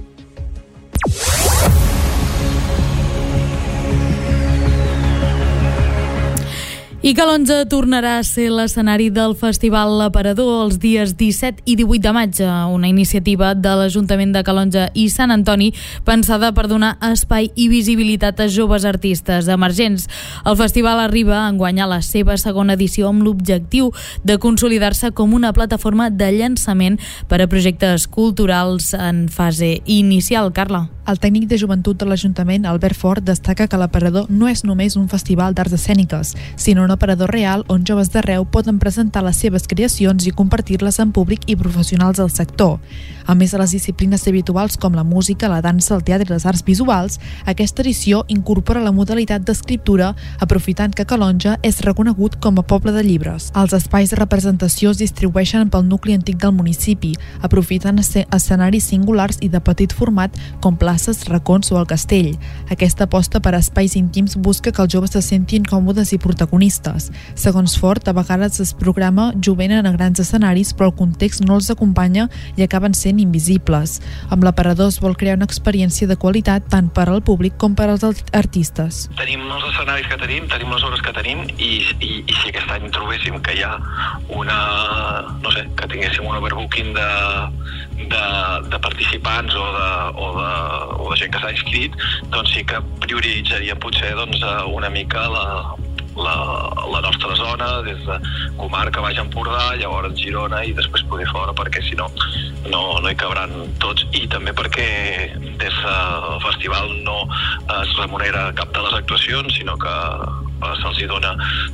I Calonge tornarà a ser l'escenari del Festival L'Aparador els dies 17 i 18 de maig, una iniciativa de l'Ajuntament de Calonge i Sant Antoni pensada per donar espai i visibilitat a joves artistes emergents. El festival arriba enguany a la seva segona edició amb l'objectiu de consolidar-se com una plataforma de llançament per a projectes culturals en fase inicial. Carla. El tècnic de joventut de l'Ajuntament, Albert Fort, destaca que l'Aparador no és només un festival d'arts escèniques, sinó un aparador real on joves d'arreu poden presentar les seves creacions i compartir-les en públic i professionals del sector. A més de les disciplines habituals com la música, la dansa, el teatre i les arts visuals, aquesta edició incorpora la modalitat d'escriptura, aprofitant que Calonge és reconegut com a poble de llibres. Els espais de representació es distribueixen pel nucli antic del municipi, aprofitant escenaris singulars i de petit format com places, racons o el castell. Aquesta aposta per espais íntims busca que els joves se sentin còmodes i protagonistes. Segons Fort, a vegades es programa jovent en grans escenaris, però el context no els acompanya i acaben sent invisibles. Amb l'Aparador es vol crear una experiència de qualitat tant per al públic com per als artistes. Tenim els escenaris que tenim les obres que tenim i si aquest any trobéssim que hi ha que tinguéssim un overbooking de participants o de gent que s'ha inscrit, doncs sí que prioritzaria potser una mica la nostra zona, des de comarca Baix Empordà, llavors Girona i després poder fora, perquè si no hi cabran tots, i també perquè des del festival no es remunera cap de les actuacions, sinó que se'ls dona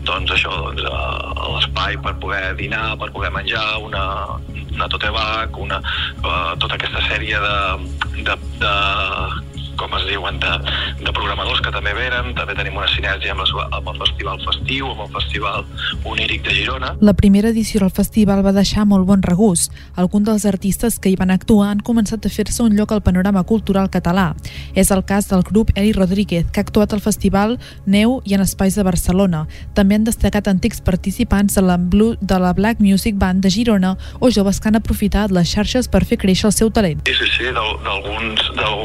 l'espai per poder dinar, per poder menjar, una tote bag, tota aquesta sèrie de com es diuen, de programadors que també venen. També tenim una sinergia amb el Festival Festiu, amb el Festival Oníric de Girona. La primera edició del festival va deixar molt bon regust. Alguns dels artistes que hi van actuar han començat a fer-se un lloc al panorama cultural català. És el cas del grup Eli Rodríguez, que ha actuat al Festival Neu i en espais de Barcelona. També han destacat antics participants de la Black Music Band de Girona o joves que han aprofitat les xarxes per fer créixer el seu talent. Sí, d'alguns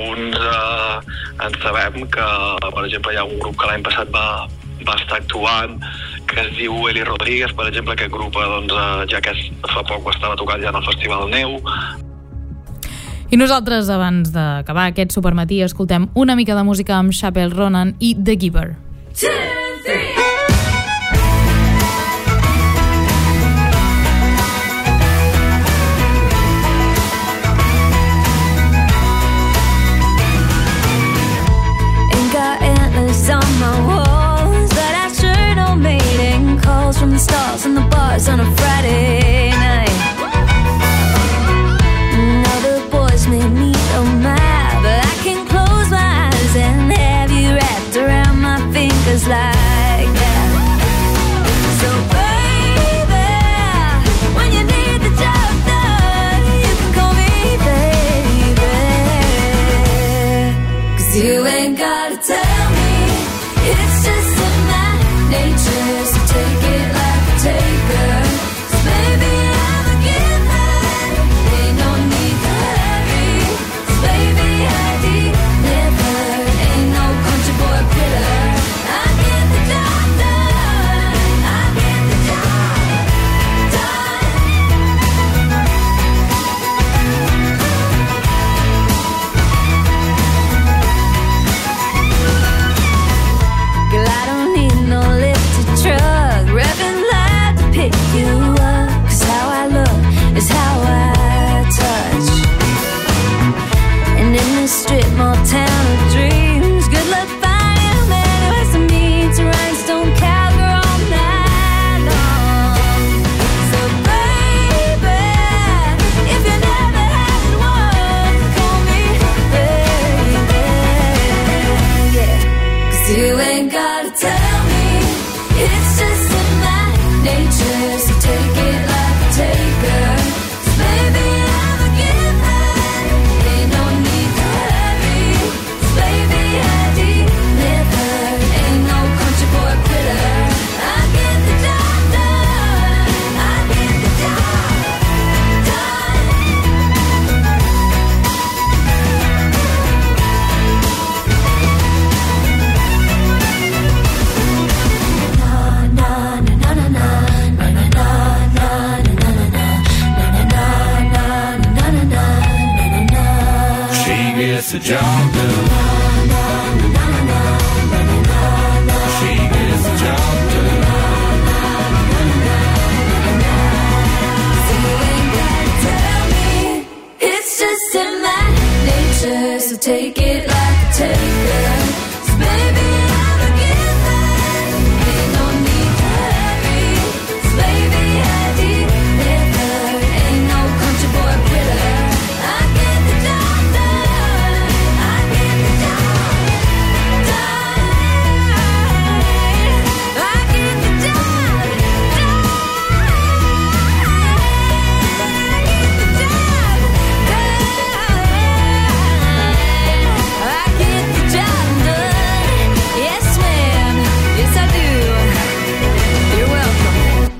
en sabem que, per exemple, hi ha un grup que l'any passat va estar actuant, que es diu Eli Rodríguez, per exemple. Aquest grup, ja que fa poc estava tocant ja en el Festival Neu. I nosaltres, abans d'acabar aquest supermatí, escoltem una mica de música amb Chappell Ronan i The Giver. 2, 3. On my walls, but I sure don't mating calls from the stars and the bars on a Friday night. Now the boys made me so mad, but I can close my eyes and have you wrapped around my fingers like that. So baby, when you need the job done, you can call me baby, 'cause you ain't gotta tell me. It's just in my nature, so take it like a taker. 'Cause baby, I'm a giver, ain't no need to hurry. 'Cause baby, I deliver, ain't no country boy killer. I get the job done, I get the job done. Girl, I don't need no lifted truck, revving loud to pick you up. 'Cause how I look is how I touch. And in this strip mall town of dreams, good luck finding a man who has to meet to rhinestone cowgirl all night long. So baby, if you never had one, call me baby, yeah. 'Cause you ain't gotta tell me, it's just in my nature, so take it like a taker. 'Cause baby, I'm a giver, ain't no need to hurry. 'Cause baby, I deliver, ain't no country boy quitter. I get the job done, I get the job done. She gets the job done. She gets the job done. So you ain't gotta tell me, it's just in my nature, so take it like a taker. 'Cause baby, I'm a giver. Ain't no need to hurry. 'Cause baby, I deliver. Ain't no country boy quitter. I get the job done. I get the job done. I get the job done. I get the job done. Yes, ma'am. Yes, I do. You're welcome.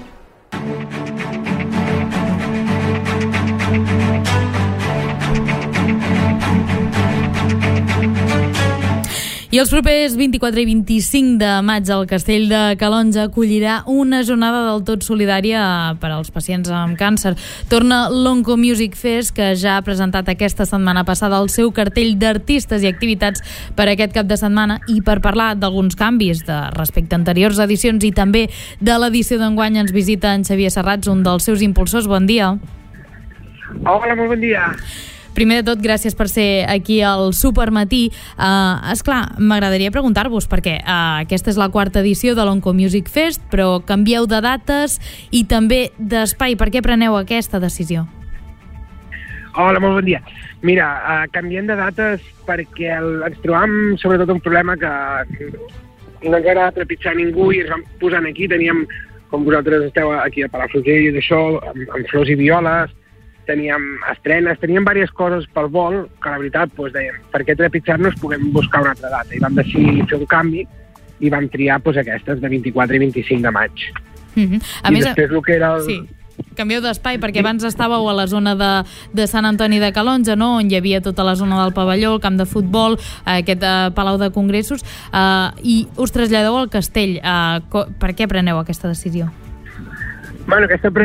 I els propers 24 i 25 de maig el Castell de Calonge acollirà una jornada del tot solidària per als pacients amb càncer. Torna l'Onco Music Fest, que ja ha presentat aquesta setmana passada el seu cartell d'artistes i activitats per aquest cap de setmana, i per parlar d'alguns canvis respecte a anteriors edicions i també de l'edició d'enguany ens visita en Xavier Serrats, un dels seus impulsors. Bon dia. Hola, molt bon dia. Primer de tot, gràcies per ser aquí al Supermatí. Esclar, m'agradaria preguntar-vos, perquè aquesta és la quarta edició de l'Onco Music Fest, però canvieu de dates i també d'espai. Per què preneu aquesta decisió? Hola, molt bon dia. Mira, canviem de dates perquè ens trobàvem sobretot un problema que no ens agrada trepitjar ningú i ens vam posant aquí. Teníem, com vosaltres esteu aquí a Palafrugell i d'això, amb flors i violes, teníem estrenes, teníem diverses coses pel vol, que la veritat dèiem, per què trepitjar-nos, puguem buscar una altra data. I vam decidir fer un canvi i vam triar aquestes de 24 i 25 de maig. A més, després el que era el... Sí, canvieu d'espai, perquè abans estàveu a la zona de Sant Antoni de Calonge, no? On hi havia tota la zona del pavelló, el camp de futbol, aquest Palau de Congressos, i us traslladeu al Castell. Per què preneu aquesta decisió? Bueno,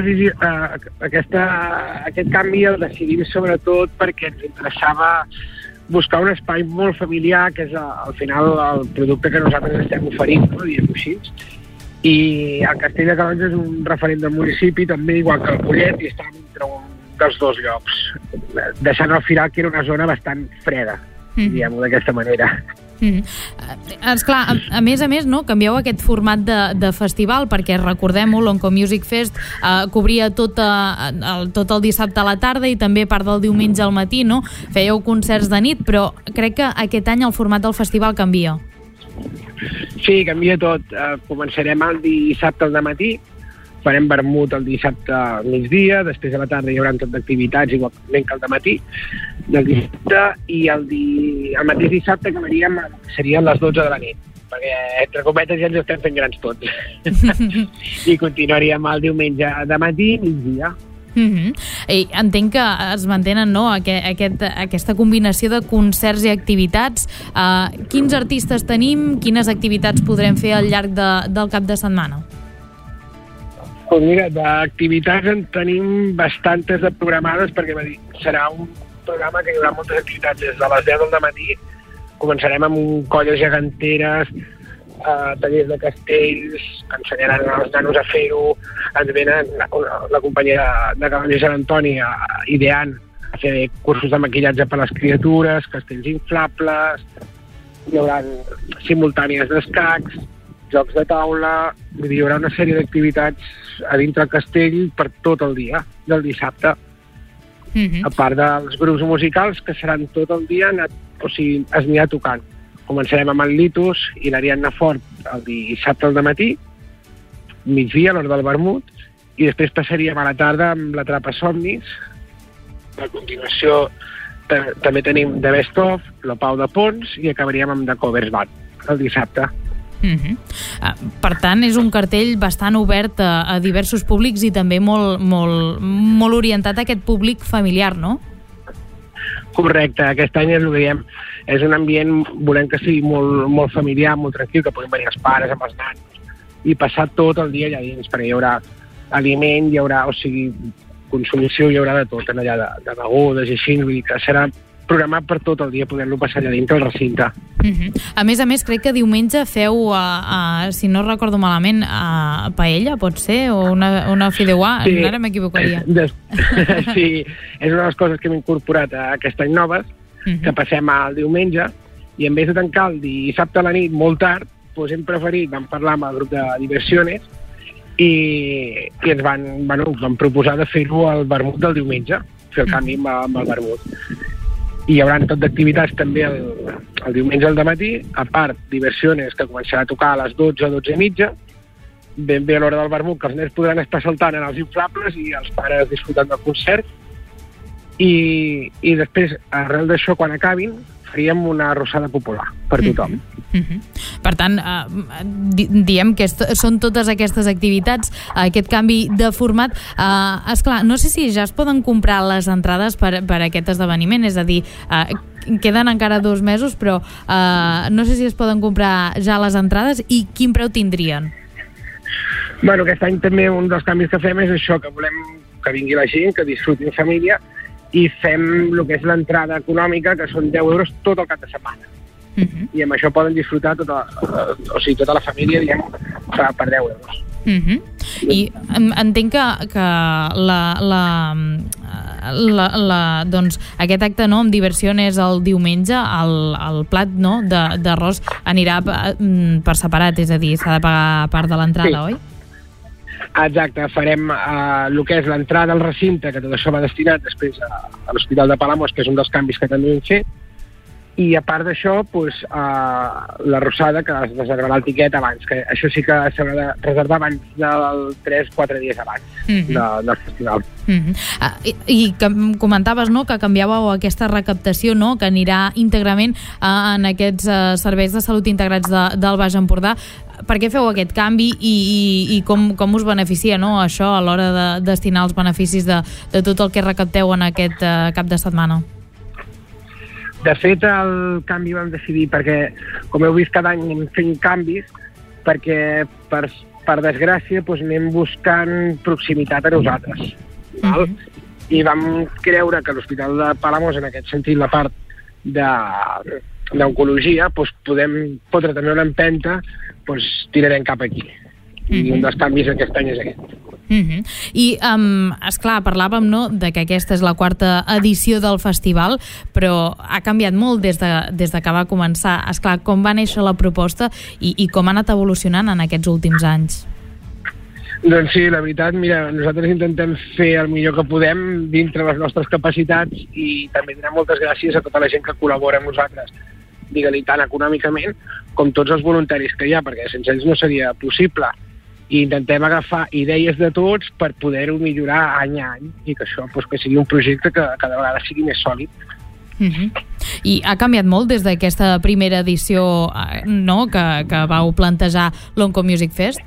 aquest canvi el decidim sobretot perquè ens interessava buscar un espai molt familiar, que és al final el producte que nosaltres estem oferint, no? Diguem-ho així. I el Castell de Calonge és un referent del municipi, també, igual que el Collet, i estàvem entre un dels dos llocs, deixant al final que era una zona bastant freda, diguem-ho d'aquesta manera. Esclar, a més, no? Canvieu aquest format de festival, perquè recordem-ho, l'Onco Music Fest cobria tot el dissabte a la tarda i també part del diumenge al matí, no? Fèieu concerts de nit, però crec que aquest any el format del festival canvia. Sí, canvia tot. Començarem el dissabte al matí, farem vermut el dissabte al migdia, després a la tarda hi haurà tot d'activitats, igualment que el dematí del dissabte, i el mateix dissabte acabaríem, serien les 12 de la nit, perquè, entre cometes, ja ens estem fent grans tots. I continuaríem el diumenge de matí i migdia. Entenc que es mantenen, no, aquesta combinació de concerts i activitats. Quins artistes tenim? Quines activitats podrem fer al llarg del cap de setmana? Doncs mira, d'activitats en tenim bastantes de programades, perquè serà un programa que hi haurà moltes activitats des de les 10 del matí. Començarem amb colles geganteres, tallers de castells, que ensenyaran als nanos a fer-ho. Ens venen la companyia de Calonge Sant Antoni ideant a fer cursos de maquillatge per a les criatures, castells inflables, hi haurà simultànies d'escacs, jocs de taula, hi haurà una sèrie d'activitats a dintre el castell per tot el dia, del dissabte. A part dels grups musicals, que seran tot el dia, es anirà tocant. Començarem amb el Litus i l'Ariadna Fort el dissabte al matí, migdia, a l'hora del vermut, i després passaríem a la tarda amb l'Atrapa Somnis. A continuació també tenim The Best Of, la Pau de Pons, i acabaríem amb The Covers Band el dissabte. Per tant, és un cartell bastant obert a diversos públics i també molt orientat a aquest públic familiar, no? Correcte, aquest any és el que diem, és un ambient, volem que sigui molt familiar, molt tranquil, que puguin venir els pares amb els nans i passar tot el dia allà dins, perquè hi haurà aliment, hi haurà, consumició, hi haurà de tot, allà de begudes i així, vull dir que serà programat per tot el dia, poder-lo passar allà dintre el recinte. A més, crec que diumenge feu, si no recordo malament, paella, pot ser? O una fideuà? Sí. Ara m'equivocaria. Sí, és una de les coses que hem incorporat aquest any noves, que passem al diumenge, i en vez de tancar el dissabte a la nit molt tard, doncs hem preferit, vam parlar amb el grup de Diversiones i ens van proposar de fer-ho al vermut del diumenge, fer el canvi amb el vermut. I hi haurà tot d'activitats també el diumenge al dematí, a part Diversiones, que començarà a tocar a les 12 o 12 i mitja, ben bé a l'hora del vermut, que els nens podran estar saltant en els inflables i els pares disfrutant del concert. I després, arrel d'això, quan acabin, faríem una arrossada popular per tothom. Per tant, diem que són totes aquestes activitats, aquest canvi de format. Esclar, no sé si ja es poden comprar les entrades per aquest esdeveniment, és a dir, queden encara 2 mesos, però no sé si es poden comprar ja les entrades i quin preu tindrien. Bueno, aquest any també un dels canvis que fem és això, que volem que vingui la gent, que disfruti en família, i fem el que és l'entrada econòmica, que són 10 euros tot el cap de setmana. I amb això poden disfrutar tota la família, diguem, per 10 euros. I entenc que doncs, aquest acte, no, amb Diversiones el diumenge, el plat, no, d'arròs anirà per separat, és a dir, s'ha de pagar part de l'entrada, oi? Exacte, farem el que és l'entrada al recinte, que tot això va destinat després a l'Hospital de Palamós, que és un dels canvis que també hem fet, i a part d'això, l'arrossada, que es reservarà el tiquet abans, que això sí que s'haurà de reservar abans del 3-4 dies abans del festival. I que comentaves, no, que canviàveu aquesta recaptació, no, que anirà íntegrament en aquests serveis de salut integrats del Baix Empordà. Per què feu aquest canvi i com us beneficia, no, això a l'hora de destinar els beneficis de tot el que recapteu en aquest cap de setmana? De fet, el canvi vam decidir perquè, com heu vist, cada any anem fent canvis, perquè, per desgràcia, anem buscant proximitat a nosaltres. I vam creure que l'Hospital de Palamós, en aquest sentit, la part d'oncologia, podem fotre també una empenta, tirarem cap aquí. I un dels canvis aquest any és aquest. I, esclar, parlàvem, no, de que aquesta és la 4ª edició del festival, però ha canviat molt des de que va començar. Esclar, com va néixer la proposta i com ha anat evolucionant en aquests últims anys? Doncs sí, la veritat, mira, nosaltres intentem fer el millor que podem dintre les nostres capacitats i també donar moltes gràcies a tota la gent que col·labora amb nosaltres, digue-li tant econòmicament com tots els voluntaris que hi ha, perquè sense ells no seria possible. I intentem agafar idees de tots per poder-ho millorar any a any i que això que sigui un projecte que cada vegada sigui més sòlid. I ha canviat molt des d'aquesta primera edició, no, que vau plantejar l'Onco Music Fest?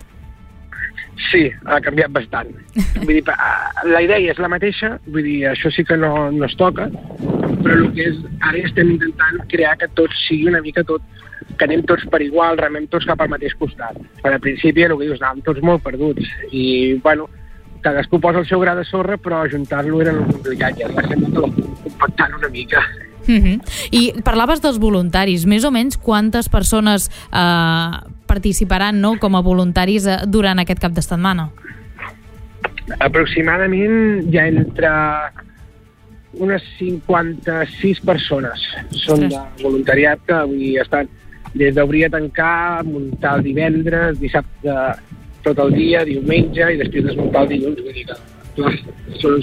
Sí, ha canviat bastant. Vull dir, la idea és la mateixa, vull dir, això sí que no es toca, però el que és, ara estem intentant crear que tot sigui una mica tot, que anem tots per igual, remem tots cap al mateix costat. Per al principi, el que dius, anàvem tots molt perduts i, bueno, cadascú posa el seu gra de sorra, però ajuntar-lo era complicat, ja estem compactant una mica. I parlaves dels voluntaris, més o menys quantes persones participaran, no, com a voluntaris durant aquest cap de setmana? Aproximadament ja entre unes 56 persones són de voluntariat que avui estan des d'obrir a tancar, muntar el divendres, dissabte tot el dia, diumenge i després desmuntar el dilluns. Vull dir que són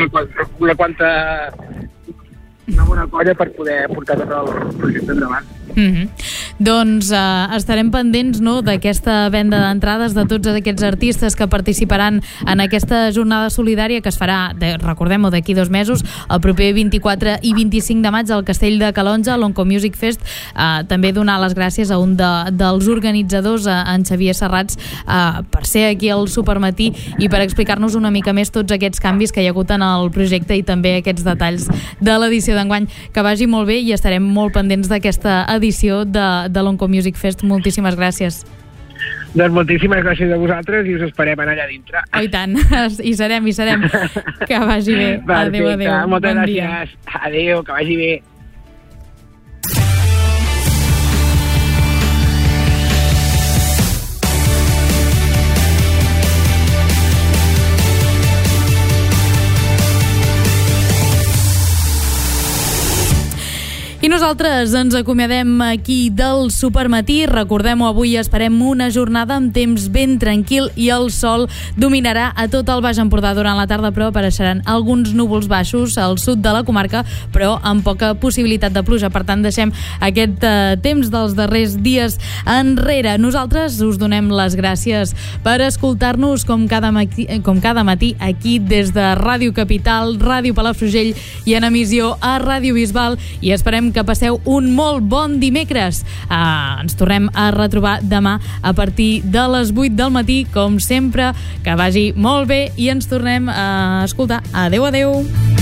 una bona colla per poder portar tot el projecte endavant. Doncs estarem pendents, no, d'aquesta venda d'entrades de tots aquests artistes que participaran en aquesta jornada solidària que es farà, recordem-ho, d'aquí 2 mesos, el proper 24 i 25 de maig al Castell de Calonge, l'Onco Music Fest. També donar les gràcies a un dels organitzadors, en Xavier Serrats, per ser aquí al Supermatí i per explicar-nos una mica més tots aquests canvis que hi ha hagut en el projecte i també aquests detalls de l'edició d'enguany. Que vagi molt bé i estarem molt pendents d'aquesta edició de l'Onco Music Fest. Moltíssimes gràcies. Doncs moltíssimes gràcies a vosaltres i us esperem allà dintre. Oh, i tant, hi serem. Que vagi bé. Adéu. Moltes gràcies. Adéu, que vagi bé. nosaltres ens acomiadem aquí del Supermatí. Recordem-ho, avui esperem una jornada amb temps ben tranquil i el sol dominarà a tot el Baix Empordà durant la tarda, però apareixeran alguns núvols baixos al sud de la comarca, però amb poca possibilitat de pluja. Per tant, deixem aquest temps dels darrers dies enrere. Nosaltres us donem les gràcies per escoltar-nos com cada matí aquí des de Ràdio Capital, Ràdio Palafrugell i en emissió a Ràdio Bisbal, i esperem que passeu un molt bon dimecres. Ens tornem a retrobar demà a partir de les 8 del matí, com sempre. Que vagi molt bé i ens tornem a escoltar. Adeu, adeu.